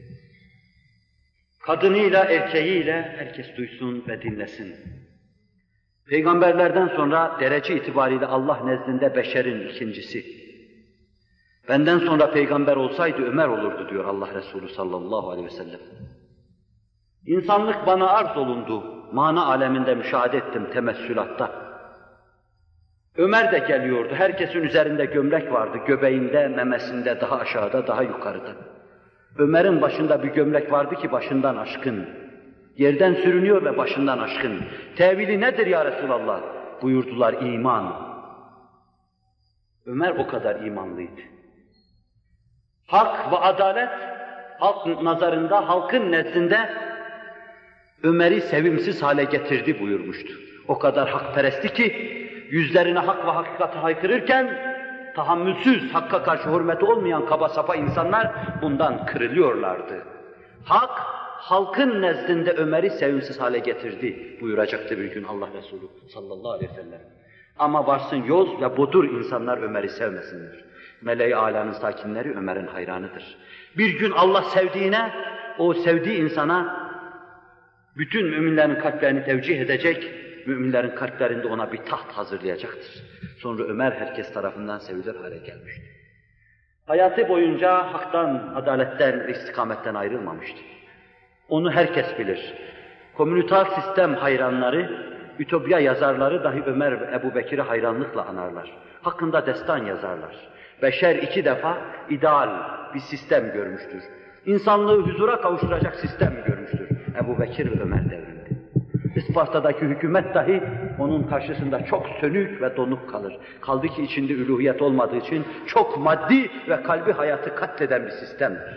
Kadınıyla, erkeğiyle herkes duysun ve dinlesin. Peygamberlerden sonra derece itibariyle Allah nezdinde beşerin ikincisi. Benden sonra peygamber olsaydı Ömer olurdu diyor Allah Resulü sallallahu aleyhi ve sellem. İnsanlık bana arz olundu, mana aleminde müşahede ettim temessülatta. Ömer de geliyordu, herkesin üzerinde gömlek vardı, göbeğinde, memesinde, daha aşağıda, daha yukarıda. Ömer'in başında bir gömlek vardı ki başından aşkın. Yerden sürünüyor ve başından aşkın. Tevili nedir ya Resulallah? Buyurdular iman. Ömer o kadar imanlıydı. Hak ve adalet halk nazarında, halkın nezdinde Ömer'i sevimsiz hale getirdi buyurmuştu. O kadar hakperesti ki yüzlerine hak ve hakikati haykırırken tahammülsüz, hakka karşı hürmeti olmayan kaba sapa insanlar bundan kırılıyorlardı. Hak, halkın nezdinde Ömer'i sevimsiz hale getirdi buyuracaktı bir gün Allah Resulü sallallahu aleyhi ve sellem. Ama varsın yoz ve bodur insanlar Ömer'i sevmesinler. Meleği âlanın sakinleri Ömer'in hayranıdır. Bir gün Allah sevdiğine, o sevdiği insana bütün müminlerin kalplerini tevcih edecek, müminlerin kalplerinde ona bir taht hazırlayacaktır. Sonra Ömer herkes tarafından sevilir hale gelmişti. Hayatı boyunca haktan, adaletten ve istikametten ayrılmamıştı. Onu herkes bilir. Komüniter sistem hayranları, ütopya yazarları dahi Ömer ve Ebu Bekir'i hayranlıkla anarlar. Hakkında destan yazarlar. Beşer iki defa ideal bir sistem görmüştür. İnsanlığı huzura kavuşturacak sistem görmüştür. Ebu Bekir ve Ömer devrinde. İsparta'daki hükümet dahi onun karşısında çok sönük ve donuk kalır. Kaldı ki içinde üluhiyet olmadığı için çok maddi ve kalbi hayatı katleden bir sistemdir.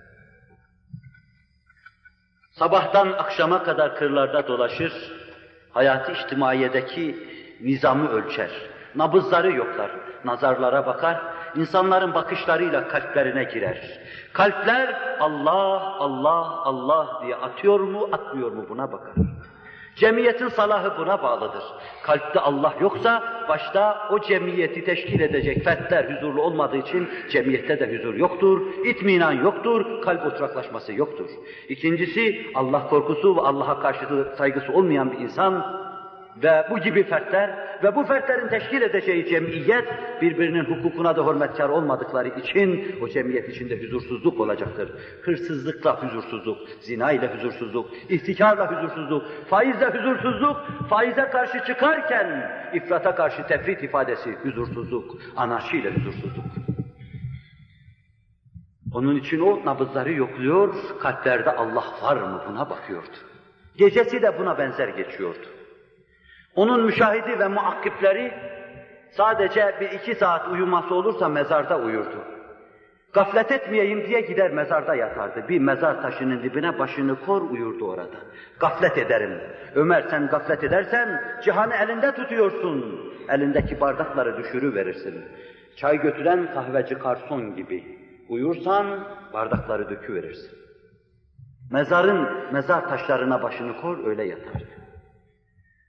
Sabahtan akşama kadar kırlarda dolaşır, hayatı içtimaiyedeki nizamı ölçer, nabızları yoklar, nazarlara bakar, insanların bakışlarıyla kalplerine girer. Kalpler Allah, Allah, Allah diye atıyor mu, atmıyor mu buna bakar. Cemiyetin salahı buna bağlıdır. Kalpte Allah yoksa başta o cemiyeti teşkil edecek fertler huzurlu olmadığı için cemiyette de huzur yoktur, itminan yoktur, kalp oturaklaşması yoktur. İkincisi Allah korkusu ve Allah'a karşı saygısı olmayan bir insan ve bu gibi fertler ve bu fertlerin teşkil edeceği cemiyet birbirinin hukukuna da hürmetkar olmadıkları için o cemiyet içinde huzursuzluk olacaktır. Hırsızlıkla huzursuzluk, zina ile huzursuzluk, ihtikarla huzursuzluk, faizle huzursuzluk, faize karşı çıkarken ifrata karşı tefrit ifadesi huzursuzluk, anarşiyle huzursuzluk. Onun için o nabızları yokluyor, kalplerde Allah var mı buna bakıyordu. Gecesi de buna benzer geçiyordu. Onun müşahidi ve muakkipleri sadece bir iki saat uyuması olursa mezarda uyurdu. Gaflet etmeyeyim diye gider mezarda yatardı. Bir mezar taşının dibine başını kor uyurdu orada. Gaflet ederim. Ömer sen gaflet edersen cihanı elinde tutuyorsun. Elindeki bardakları düşürüverirsin. Çay götüren kahveci garson gibi. Uyursan bardakları döküverirsin. Mezarın, mezar taşlarına başını kor öyle yatardı.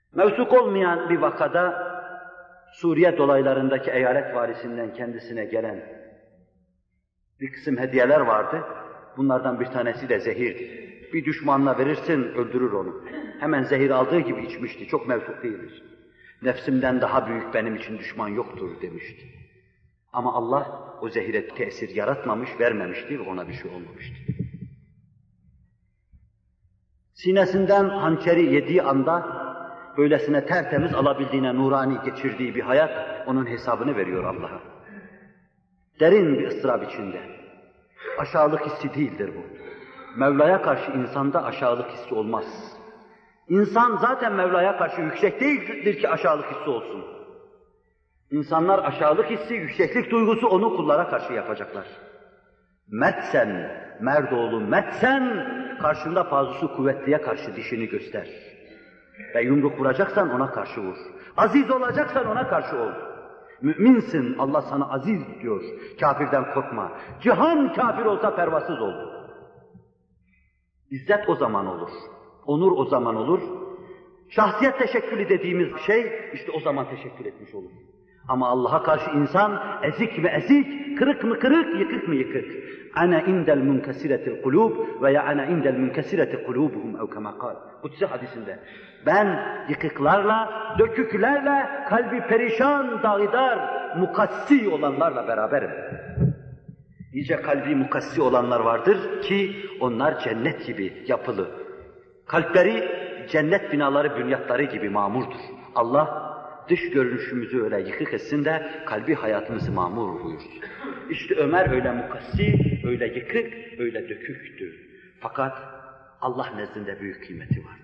Mevsuk olmayan bir vakada Suriye dolaylarındaki eyalet valisinden kendisine gelen bir kısım hediyeler vardı. Bunlardan bir tanesi de zehirdi. Bir düşmanına verirsin, öldürür onu. Hemen zehir aldığı gibi içmişti. Çok mevsuk değildir. Nefsimden daha büyük benim için düşman yoktur demişti. Ama Allah o zehire tesir yaratmamış, vermemişti ve ona bir şey olmamıştı. Sinesinden hançeri yediği anda böylesine tertemiz alabildiğine nurani geçirdiği bir hayat onun hesabını veriyor Allah'a. Derin bir ıstırap içinde. Aşağılık hissi değildir bu. Mevla'ya karşı insanda aşağılık hissi olmaz. İnsan zaten Mevla'ya karşı yüksek değildir ki aşağılık hissi olsun. İnsanlar aşağılık hissi, yükseklik duygusu onu kullara karşı yapacaklar. Mertsen, merdoğlu mertsen, karşında fazlası kuvvetliye karşı dişini göster. Ve yumruk vuracaksan ona karşı vur. Aziz olacaksan ona karşı ol. Müminsin, Allah sana aziz diyor. Kafirden korkma. Cihan kafir olsa pervasız ol. İzzet o zaman olur. Onur o zaman olur. Şahsiyet teşekkülü dediğimiz şey işte o zaman teşekkür etmiş olur. Ama Allah'a karşı insan ezik mi ezik, kırık mı kırık, yıkık mı yıkık. Ana indel munkesiretil kulub veya ana indel munkesireti kulubuhum ev kema kal. Kutsi hadisinde. Ben yıkıklarla, döküklerle, kalbi perişan, dağidar, mukassi olanlarla beraberim. Nice kalbi mukassi olanlar vardır ki onlar cennet gibi yapılı. Kalpleri cennet binaları, bünyatları gibi mamurdur. Allah dış görünüşümüzü öyle yıkık etsin de kalbi hayatımızı mamur buyursun. İşte Ömer öyle mukassi, öyle yıkık, öyle döküktü. Fakat Allah nezdinde büyük kıymeti vardı.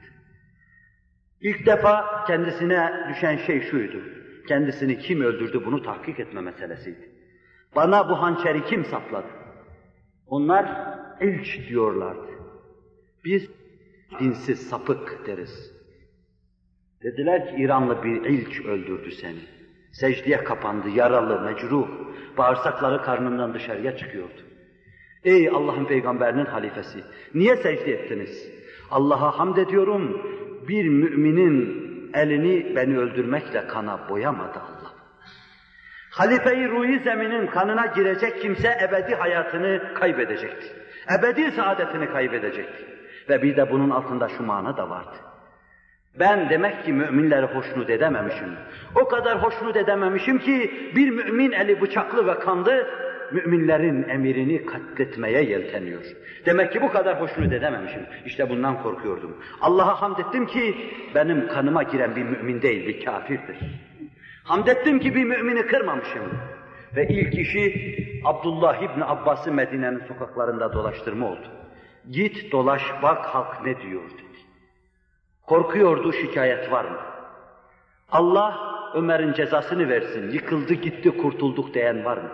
İlk defa kendisine düşen şey şuydu. Kendisini kim öldürdü bunu tahkik etme meselesiydi. Bana bu hançeri kim sapladı? Onlar ilç diyorlardı. Biz dinsiz sapık deriz. Dediler ki İranlı bir ilç öldürdü seni. Secdeye kapandı, yaralı, mecruh. Bağırsakları karnından dışarıya çıkıyordu. Ey Allah'ın peygamberinin halifesi, niye secde ettiniz? Allah'a hamd ediyorum, bir müminin elini beni öldürmekle kana boyamadı Allah. Halife-i Ruhi Zemin'in kanına girecek kimse ebedi hayatını kaybedecekti. Ebedi saadetini kaybedecekti. Ve bir de bunun altında şu mana da vardı. Ben demek ki müminleri hoşnut edememişim. O kadar hoşnut edememişim ki bir mümin eli bıçaklı ve kanlı müminlerin emirini katletmeye yelteniyor. Demek ki bu kadar hoşnut edememişim. İşte bundan korkuyordum. Allah'a hamd ettim ki benim kanıma giren bir mümin değil, bir kafirdir. Hamd ettim ki bir mümini kırmamışım. Ve ilk işi Abdullah İbni Abbas'ı Medine'nin sokaklarında dolaştırma oldu. Git dolaş bak halk ne diyor dedi. Korkuyordu, şikayet var mı? Allah Ömer'in cezasını versin, yıkıldı gitti kurtulduk diyen var mı?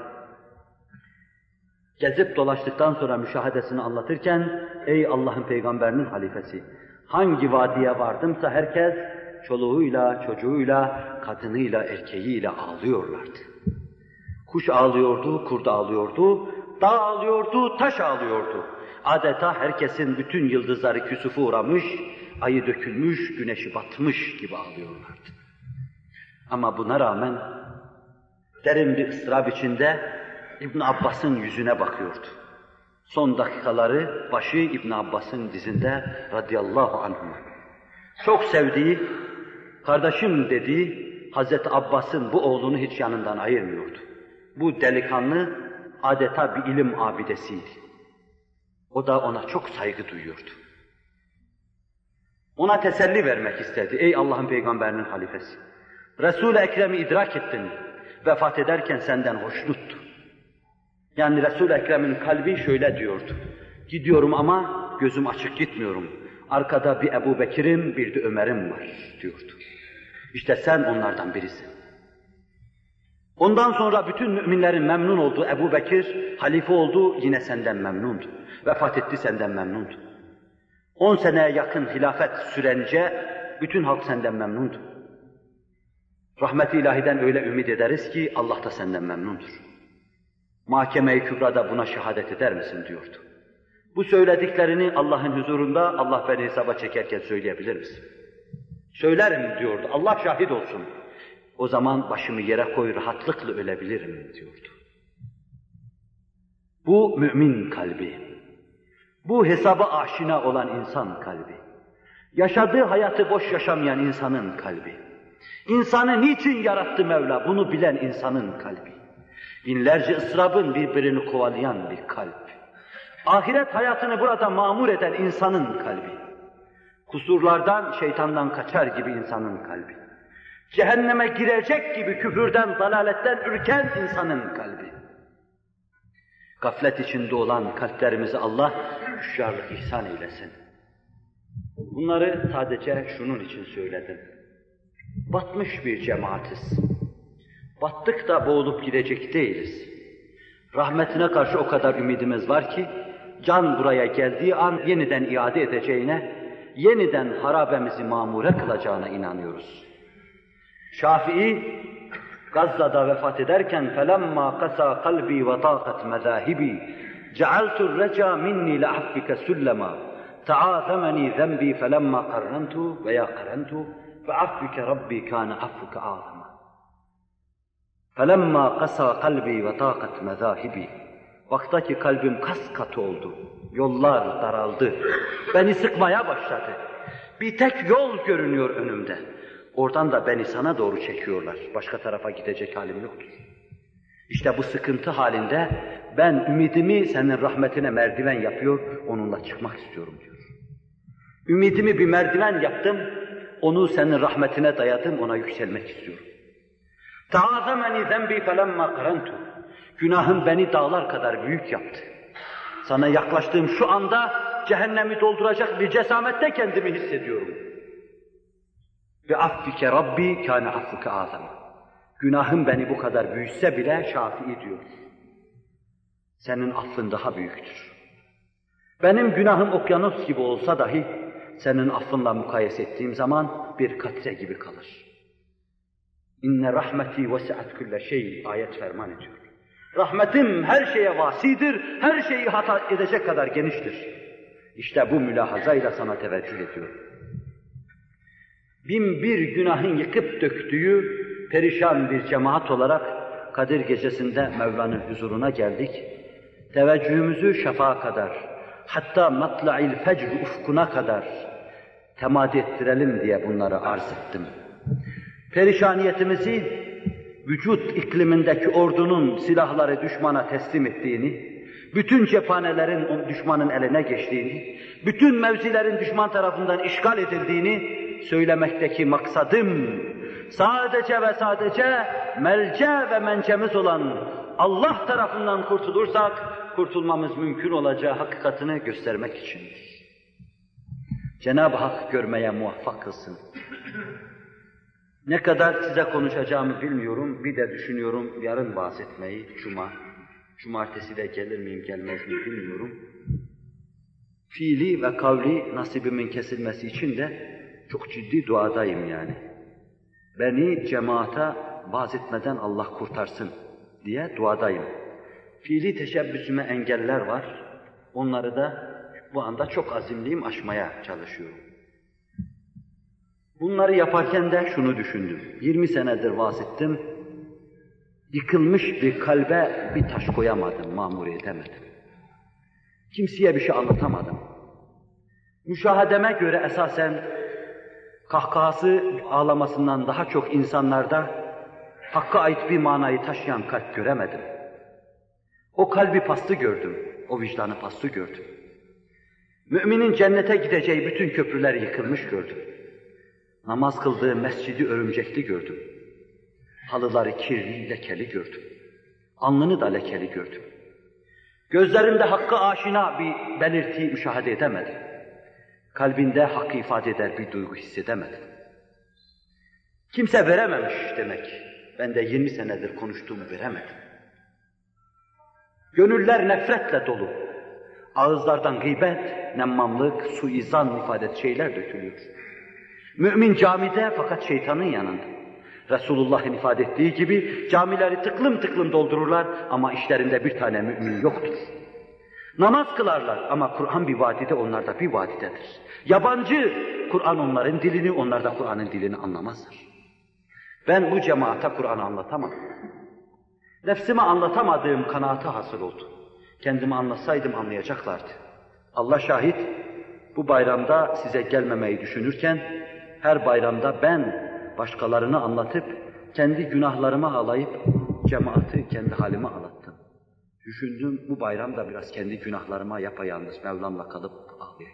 Gezip dolaştıktan sonra müşahadesini anlatırken, ey Allah'ın peygamberinin halifesi, hangi vadiye vardımsa herkes çoluğuyla, çocuğuyla, kadınıyla, erkeğiyle ağlıyorlardı. Kuş ağlıyordu, kurt ağlıyordu, dağ ağlıyordu, taş ağlıyordu. Adeta herkesin bütün yıldızları küsufa uğramış, ayı dökülmüş, güneşi batmış gibi ağlıyorlardı. Ama buna rağmen derin bir ıstırap içinde İbn Abbas'ın yüzüne bakıyordu. Son dakikaları başı İbn Abbas'ın dizinde radıyallahu anhuma. Çok sevdiği, kardeşim dediği Hazreti Abbas'ın bu oğlunu hiç yanından ayırmıyordu. Bu delikanlı adeta bir ilim abidesiydi. O da ona çok saygı duyuyordu. Ona teselli vermek istedi. Ey Allah'ın peygamberinin halifesi. Resul-i Ekrem'i idrak ettin. Vefat ederken senden hoşnuttu. Yani Resul-i Ekrem'in kalbi şöyle diyordu. Gidiyorum ama gözüm açık gitmiyorum. Arkada bir Ebu Bekir'im, bir de Ömer'im var diyordu. İşte sen onlardan birisin. Ondan sonra bütün müminlerin memnun olduğu Ebu Bekir, halife oldu, yine senden memnundu. Vefat etti, senden memnundu. On seneye yakın hilafet sürence bütün halk senden memnundu. Rahmet-i ilahiden öyle ümit ederiz ki Allah da senden memnundur. Mahkeme-i Kübra'da buna şehadet eder misin diyordu. Bu söylediklerini Allah'ın huzurunda Allah beni hesaba çekerken söyleyebilir misin? Söylerim diyordu, Allah şahit olsun. O zaman başımı yere koy, rahatlıkla ölebilirim diyordu. Bu mümin kalbi. Bu hesaba aşina olan insan kalbi. Yaşadığı hayatı boş yaşamayan insanın kalbi. İnsanı niçin yarattı Mevla? Bunu bilen insanın kalbi. Binlerce ıstırabın birbirini kovalayan bir kalp. Ahiret hayatını burada mamur eden insanın kalbi. Kusurlardan, şeytandan kaçar gibi insanın kalbi. Cehenneme girecek gibi küfürden, dalaletten ürken insanın kalbi. Gaflet içinde olan kalplerimizi Allah hüşyarlık ihsan eylesin. Bunları sadece şunun için söyledim. Batmış bir cemaatiz. Battık da boğulup gidecek değiliz. Rahmetine karşı o kadar ümidimiz var ki, can buraya geldiği an yeniden iade edeceğine, yeniden harabemizi mamure kılacağına inanıyoruz. Şafii, Gazze'da vefat ederken فَلَمَّا قَسَى قَلْبِي وَطَاقَتْ مَذَاهِبِي جَعَلْتُ الرَّجَى مِنِّي لَعَفِّكَ سُلَّمًا تَعَاثَمَنِي ذَنْبِي فَلَمَّا قَرَّنْتُ وَيَا قَرَّنْتُ فَعَفْوِكَ رَبِّي كَانَ عَفْوُكَ أَعْظَمًا فَلَمَّا قَسَى قَلْبِي وَطَاقَتْ مَذَاهِبِي Baktaki kalbim kas katı oldu, yollar daraldı, beni sıkmaya başladı. Bir tek yol görünüyor önümde. Oradan da beni sana doğru çekiyorlar. Başka tarafa gidecek halim yoktur. İşte bu sıkıntı halinde ben ümidimi senin rahmetine merdiven yapıyor, onunla çıkmak istiyorum diyor. Ümidimi bir merdiven yaptım, onu senin rahmetine dayadım, ona yükselmek istiyorum. تَعَاظَمَنِي ذَنْبِي فَلَمَّا قَرَنْتُ Günahım beni dağlar kadar büyük yaptı. Sana yaklaştığım şu anda cehennemi dolduracak bir cesamette kendimi hissediyorum. Ve affike Rabbi kâne affuke azam. Günahım beni bu kadar büyütse bile Şafii diyor. Senin affın daha büyüktür. Benim günahım okyanus gibi olsa dahi senin affınla mukayese ettiğim zaman bir katre gibi kalır. İnne rahmeti vesi'at külle şey ayet ferman ediyor. Rahmetim her şeye vasidir, her şeyi hata edecek kadar geniştir. İşte bu mülahazayla sana teveccüh ediyorum. Bin bir günahın yıkıp döktüğü perişan bir cemaat olarak Kadir Gecesi'nde Mevla'nın huzuruna geldik. Teveccühümüzü şafağa kadar, hatta matla'il fecr ufkuna kadar temadi ettirelim diye bunları arz ettim. Perişaniyetimizi, vücut iklimindeki ordunun silahları düşmana teslim ettiğini, bütün cephanelerin düşmanın eline geçtiğini, bütün mevzilerin düşman tarafından işgal edildiğini söylemekteki maksadım, sadece ve sadece melce ve mencemiz olan Allah tarafından kurtulursak, kurtulmamız mümkün olacağı hakikatini göstermek içindir. Cenab-ı Hak görmeye muvaffak kılsın. Ne kadar size konuşacağımı bilmiyorum, bir de düşünüyorum yarın bahsetmeyi, cuma. Cumartesi de gelir miyim, gelmez miyim bilmiyorum. Fiili ve kavli nasibimin kesilmesi için de çok ciddi duadayım yani. Beni cemaata vaaz etmeden Allah kurtarsın diye duadayım. Fiili teşebbüsüme engeller var, onları da bu anda çok azimliyim, aşmaya çalışıyorum. Bunları yaparken de şunu düşündüm. yirmi senedir vaaz ettim. Yıkılmış bir kalbe bir taş koyamadım, mamur edemedim. Kimseye bir şey anlatamadım. Müşahedeme göre esasen kahkahası ağlamasından daha çok insanlarda Hakk'a ait bir manayı taşıyan kalp göremedim. O kalbi pastı gördüm, o vicdanı pastı gördüm. Müminin cennete gideceği bütün köprüler yıkılmış gördüm. Namaz kıldığı mescidi örümcekli gördüm. Halıları kirli, lekeli gördüm. Alnını da lekeli gördüm. Gözlerinde Hakk'a aşina bir belirti müşahede edemedim. Kalbinde Hakk'ı ifade eder bir duygu hissedemedim. Kimse verememiş demek. Ben de yirmi senedir konuştuğumu veremedim. Gönüller nefretle dolu. Ağızlardan gıybet, nemmamlık, suizan ifade et şeyler dökülüyor. Mümin camide fakat şeytanın yanında. Resulullah'ın ifade ettiği gibi camileri tıklım tıklım doldururlar ama işlerinde bir tane mümin yoktur. Namaz kılarlar ama Kur'an bir vadide, onlar da bir vadidedir. Yabancı, Kur'an onların dilini, onlar da Kur'an'ın dilini anlamazlar. Ben bu cemaate Kur'an'ı anlatamadım. Nefsime anlatamadığım kanaati hasıl oldu. Kendimi anlatsaydım anlayacaklardı. Allah şahit, bu bayramda size gelmemeyi düşünürken, her bayramda ben başkalarını anlatıp, kendi günahlarımı ağlayıp, cemaati kendi halime ağlattım. Düşündüm, bu bayramda biraz kendi günahlarıma yapayalnız Mevlam'la kalıp ağlayayım.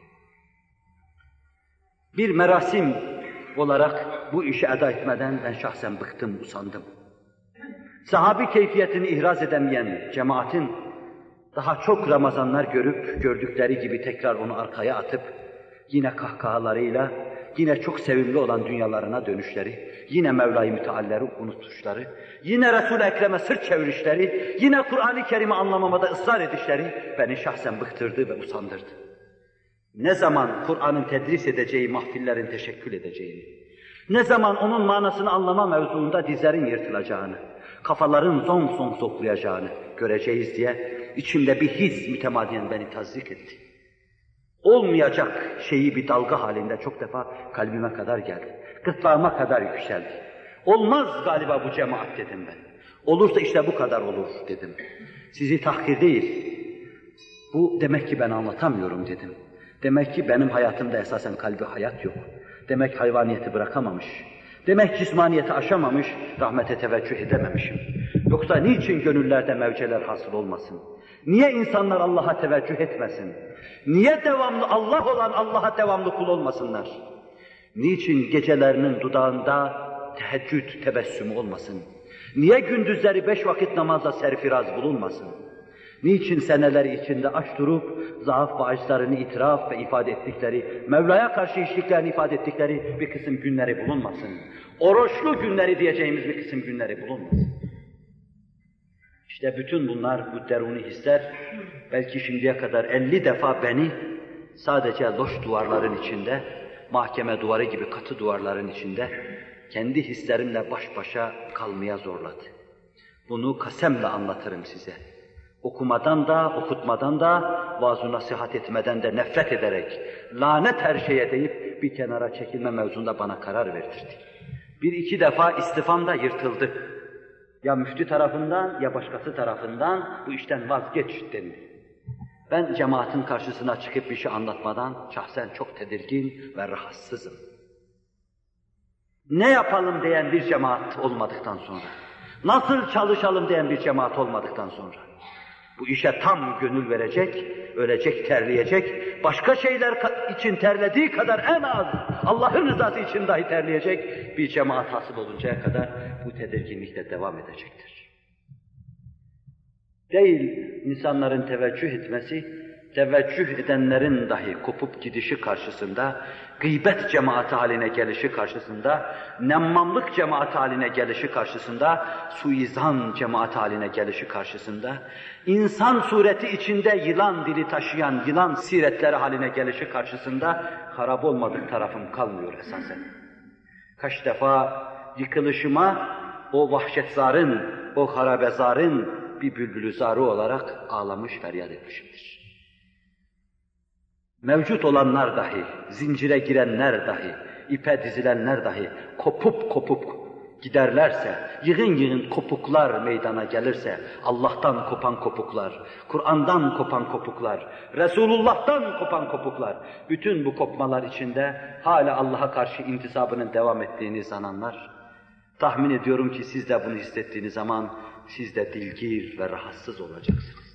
Bir merasim olarak bu işi eda etmeden ben şahsen bıktım, usandım. Sahabi keyfiyetini ihraz edemeyen cemaatin, daha çok Ramazanlar görüp, gördükleri gibi tekrar onu arkaya atıp, yine kahkahalarıyla, yine çok sevimli olan dünyalarına dönüşleri, yine Mevla-i Mütealler'i unutuşları, yine Resul-i Ekrem'e sırt çevirişleri, yine Kur'an-ı Kerim'i anlamamada ısrar edişleri beni şahsen bıktırdı ve usandırdı. Ne zaman Kur'an'ın tedris edeceği mahfillerin teşekkül edeceğini, ne zaman onun manasını anlama mevzuunda dizlerin yırtılacağını, kafaların zon zon soklayacağını göreceğiz diye içimde bir his mütemadiyen beni tazik etti. Olmayacak şeyi bir dalga halinde çok defa kalbime kadar geldi. Gırtlağıma kadar yükseldi. Olmaz galiba bu cemaat dedim ben. Olursa işte bu kadar olur dedim. Sizi tahkir değil. Bu demek ki ben anlatamıyorum dedim. Demek ki benim hayatımda esasen kalbi hayat yok. Demek hayvaniyeti bırakamamış. Demek cismaniyeti aşamamış, rahmete teveccüh edememişim. Yoksa niçin gönüllerde mevceler hasıl olmasın? Niye insanlar Allah'a teveccüh etmesin? Niye devamlı Allah olan Allah'a devamlı kul olmasınlar? Niçin gecelerinin dudağında teheccüd tebessümü olmasın? Niye gündüzleri beş vakit namaza serfiraz bulunmasın? Niçin seneleri içinde aç durup, zaaf ve acılarını itiraf ve ifade ettikleri, Mevla'ya karşı işliklerini ifade ettikleri bir kısım günleri bulunmasın? Oruçlu günleri diyeceğimiz bir kısım günleri bulunmasın? İşte bütün bunlar, bu deruni hisler, belki şimdiye kadar elli defa beni sadece loş duvarların içinde, mahkeme duvarı gibi katı duvarların içinde, kendi hislerimle baş başa kalmaya zorladı. Bunu kasemle anlatırım size. Okumadan da, okutmadan da, vaaz-ı nasihat etmeden de nefret ederek, lanet her şeye deyip bir kenara çekilme mevzunda bana karar verdirdi. Bir iki defa istifam da yırtıldı. Ya müftü tarafından ya başkası tarafından bu işten vazgeç denildi. Ben cemaatin karşısına çıkıp bir şey anlatmadan şahsen çok tedirgin ve rahatsızım. Ne yapalım diyen bir cemaat olmadıktan sonra, nasıl çalışalım diyen bir cemaat olmadıktan sonra, bu işe tam gönül verecek, ölecek, terleyecek, başka şeyler için terlediği kadar en az Allah'ın rızası için dahi terleyecek bir cemaat hasıl oluncaya kadar bu tedirginlikle devam edecektir. Değil insanların teveccüh etmesi, teveccüh edenlerin dahi kopup gidişi karşısında, gıybet cemaati haline gelişi karşısında, nemmamlık cemaati haline gelişi karşısında, suizan cemaati haline gelişi karşısında, insan sureti içinde yılan dili taşıyan yılan siretleri haline gelişi karşısında harap olmadık tarafım kalmıyor esasen. Kaç defa yıkılışıma o vahşetzarın, o harabezarın bir bülbülü zarı olarak ağlamış, feryat etmişimdir. Mevcut olanlar dahi, zincire girenler dahi, ipe dizilenler dahi kopup kopup giderlerse, yığın yığın kopuklar meydana gelirse, Allah'tan kopan kopuklar, Kur'an'dan kopan kopuklar, Resulullah'tan kopan kopuklar, bütün bu kopmalar içinde hala Allah'a karşı intisabının devam ettiğini sananlar, tahmin ediyorum ki siz de bunu hissettiğiniz zaman siz de dilgir ve rahatsız olacaksınız.